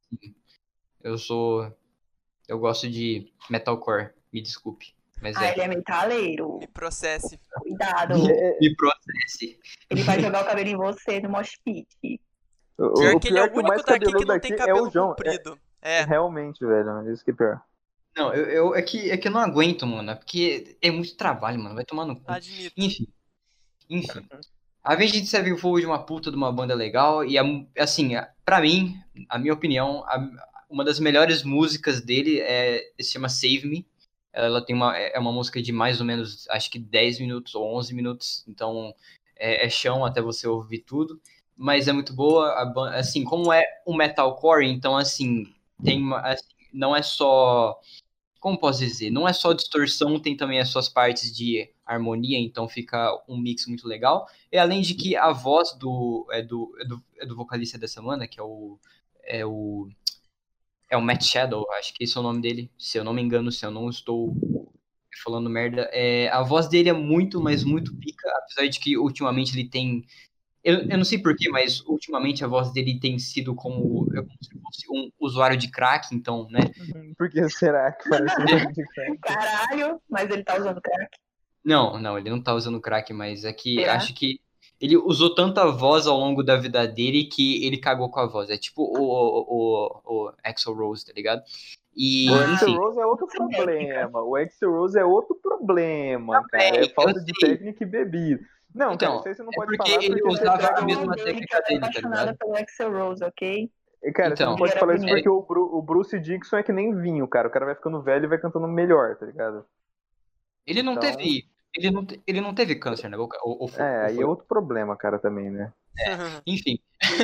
Eu sou. Eu gosto de metalcore, me desculpe. Mas Ah, é. ele é metaleiro. Me processe. Cuidado. É, Me processe. Ele vai jogar o cabelo em você no mosh pit. o, Pior o que ele é pior o que o único mais daqui que cabeludo não aqui tem é cabelo o João. É, comprido. É, realmente, velho. Isso que é pior. Não, eu, eu- é, que, é que eu não aguento, mano. É porque é muito trabalho, mano. Vai tomar no cu. admito. Enfim, enfim. A Avenged Sevenfold é uma puta de uma banda legal. E, a- assim, a- pra mim, a minha opinião, a- uma das melhores músicas dele é, se chama Save Me. Ela tem uma, é uma música de mais ou menos, acho que dez minutos ou onze minutos. Então, é, é chão até você ouvir tudo. Mas é muito boa. A ban- assim, como é um metalcore, então, assim, tem uma, assim, não é só como posso dizer, não é só distorção, tem também as suas partes de harmonia, então fica um mix muito legal. E além de que a voz do é do, é do, é do vocalista dessa banda, que é o é o é o Matt Shadow, acho que esse é o nome dele, se eu não me engano, se eu não estou falando merda. É, a voz dele é muito, mas muito pica, apesar de que ultimamente ele tem eu, eu não sei porquê, mas ultimamente a voz dele tem sido como, é como se fosse um usuário de crack, então, né? Por que será que parece um jogo de crack? Caralho, mas ele tá usando crack. Não, não, ele não tá usando crack, mas é que Será? acho que ele usou tanta voz ao longo da vida dele que ele cagou com a voz. É tipo o, o, o, o Axl Rose, tá ligado? E, O Axl enfim, Rose é outro Essa técnica. problema. O Axl Rose é outro problema, cara. É eu falta de sei. técnica e bebida. Não, cara, Então, isso aí você não é pode porque falar ele porque você usava pega a o- mesma dele, técnica que eu dele, tô tá apaixonada ligado? pelo Axl Rose, ok? Cara, você Então, não pode Ele falar era isso bonito. porque o, Bru- o Bruce Dixon é que nem vinho, cara. O cara vai ficando velho e vai cantando melhor, tá ligado? ele não Então, teve, ele não, te- ele não teve câncer na boca, ou, ou foi, é, ou aí foi? é outro problema, cara, também, né? Enfim.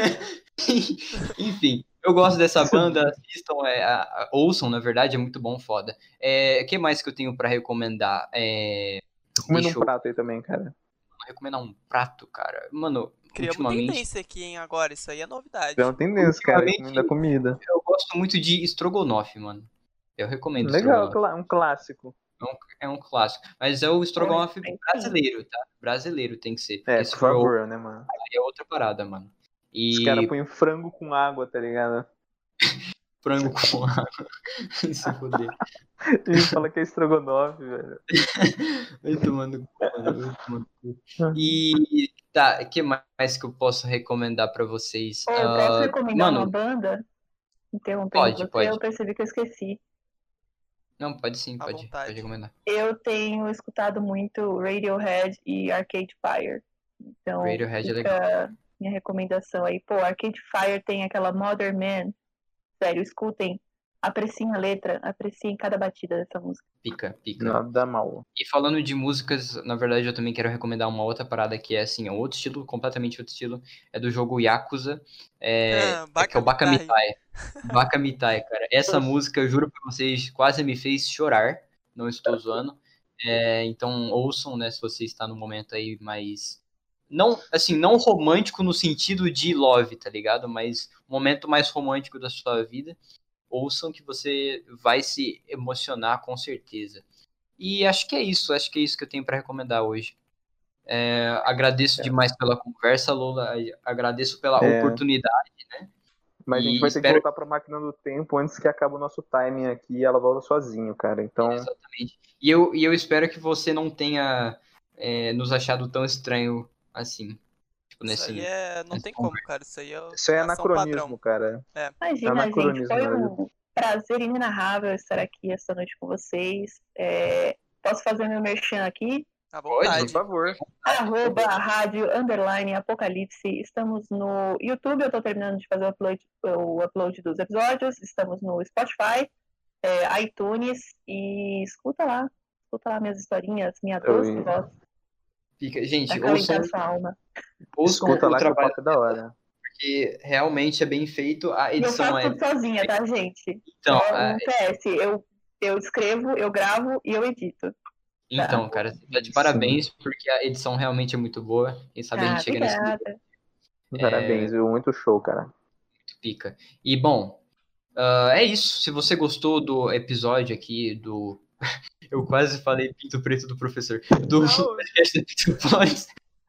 Enfim, eu gosto dessa banda, assistam, é, a- a- ouçam, na verdade, é muito bom, foda. É, o que mais que eu tenho pra recomendar? É, Tô comendo deixa um eu prato aí também, cara. recomendar um prato, cara. Mano, Criamos ultimamente, tendência aqui, hein, agora. Isso aí é novidade. É uma tendência, cara, Ultimamente- comida comida. eu gosto muito de estrogonofe, mano. Eu recomendo Legal, estrogonofe. cla- um clássico. É um clássico. Mas é o estrogonofe Sim. brasileiro, tá? Brasileiro tem que ser. Porque É, se por for outro, favor, né, mano? aí é outra parada, mano. Os E caras põem frango com água, tá ligado? frango com água. Se fuder. E fala que é estrogonofe, velho. Vai tomando cu, mano. Vai tomando cu. E tá, o que mais que eu posso recomendar pra vocês? Pô, eu posso Ah, recomendar mano, uma banda? Interrompendo pode, você, pode. eu percebi que eu esqueci. Não, pode sim, À pode. vontade. Pode recomendar. Eu tenho escutado muito Radiohead e Arcade Fire. Então, Radiohead é fica legal. minha recomendação aí. Pô, Arcade Fire tem aquela Modern Man. Sério, escutem. Apreciem a letra, apreciem cada batida dessa música. Pica, pica. Nada mal. E falando de músicas, na verdade eu também quero recomendar uma outra parada que é assim, é outro estilo, completamente outro estilo. É do jogo Yakuza. É, Ah, é que é o Baka Mitai. Bakamitai. Bakamitai, cara. Essa música, eu juro pra vocês, quase me fez chorar. Não estou zoando. É, então ouçam, né, se você está no momento aí mais não, assim, não romântico no sentido de love, tá ligado? Mas o momento mais romântico da sua vida, ouçam que você vai se emocionar com certeza. E acho que é isso, acho que é isso que eu tenho pra recomendar hoje. É, agradeço demais pela conversa, Lola, agradeço pela É. oportunidade, né? Mas a gente E vai ter que espero- voltar pra máquina do tempo antes que acabe o nosso timing aqui e ela volta sozinho, cara. Então, Exatamente. E eu, e eu espero que você não tenha é, nos achado tão estranho assim. Tipo, Isso nesse, aí é. Não nessa tem como, cara. Isso aí é isso é ação anacronismo, padrão. cara. É Imagina, anacronismo, gente, foi né? um prazer inenarrável estar aqui essa noite com vocês. É, posso fazer meu merchan aqui? À Por vontade. favor. Arroba rádio underline apocalipse. Estamos no YouTube, eu estou terminando de fazer o upload, o upload dos episódios. Estamos no Spotify, é, iTunes e escuta lá. Escuta lá minhas historinhas, minha Eu- doce voz, Fica, gente, pra ouçam, calentar sua alma. ouçam Escuta o lá que o trabalho, papo é da hora. porque realmente é bem feito. A E eu edição faço é. tudo sozinha, tá, gente? Então, Só a- um P S. Eu, eu escrevo, eu gravo e eu edito. então, cara, você tá de parabéns, porque a edição realmente é muito boa. Quem sabe a Ah, gente chega nesse nível, obrigada. Parabéns, viu? Muito show, cara. pica. E bom, ah, é isso. Se você gostou do episódio aqui do. Eu quase falei Pinto Preto do Professor. Do podcast da Pinto Boys.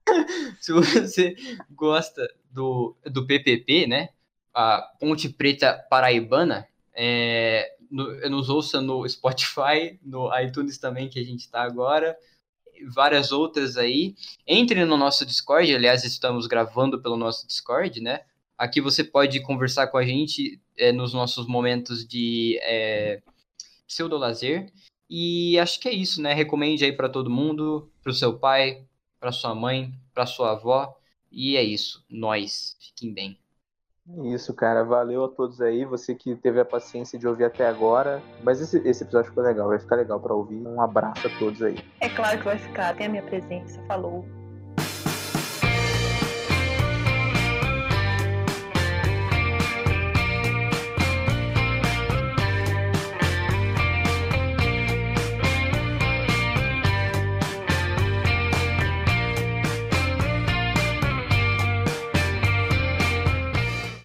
Se você gosta do, do P P P, né? A Ponte Preta Paraibana, é, no- nos ouça no Spotify, no iTunes também, que a gente está agora, várias outras aí. Entre no nosso Discord, aliás, estamos gravando pelo nosso Discord, né? Aqui você pode conversar com a gente é, nos nossos momentos de é, pseudo-lazer. E acho que é isso, né? Recomende aí para todo mundo, para o seu pai, para sua mãe, para sua avó. E é isso. Nós. Fiquem bem. Isso, cara. Valeu a todos aí. Você que teve a paciência de ouvir até agora. Mas esse, esse episódio ficou legal. Vai ficar legal pra ouvir. Um abraço a todos aí. É claro que vai ficar. Tem a minha presença. Falou.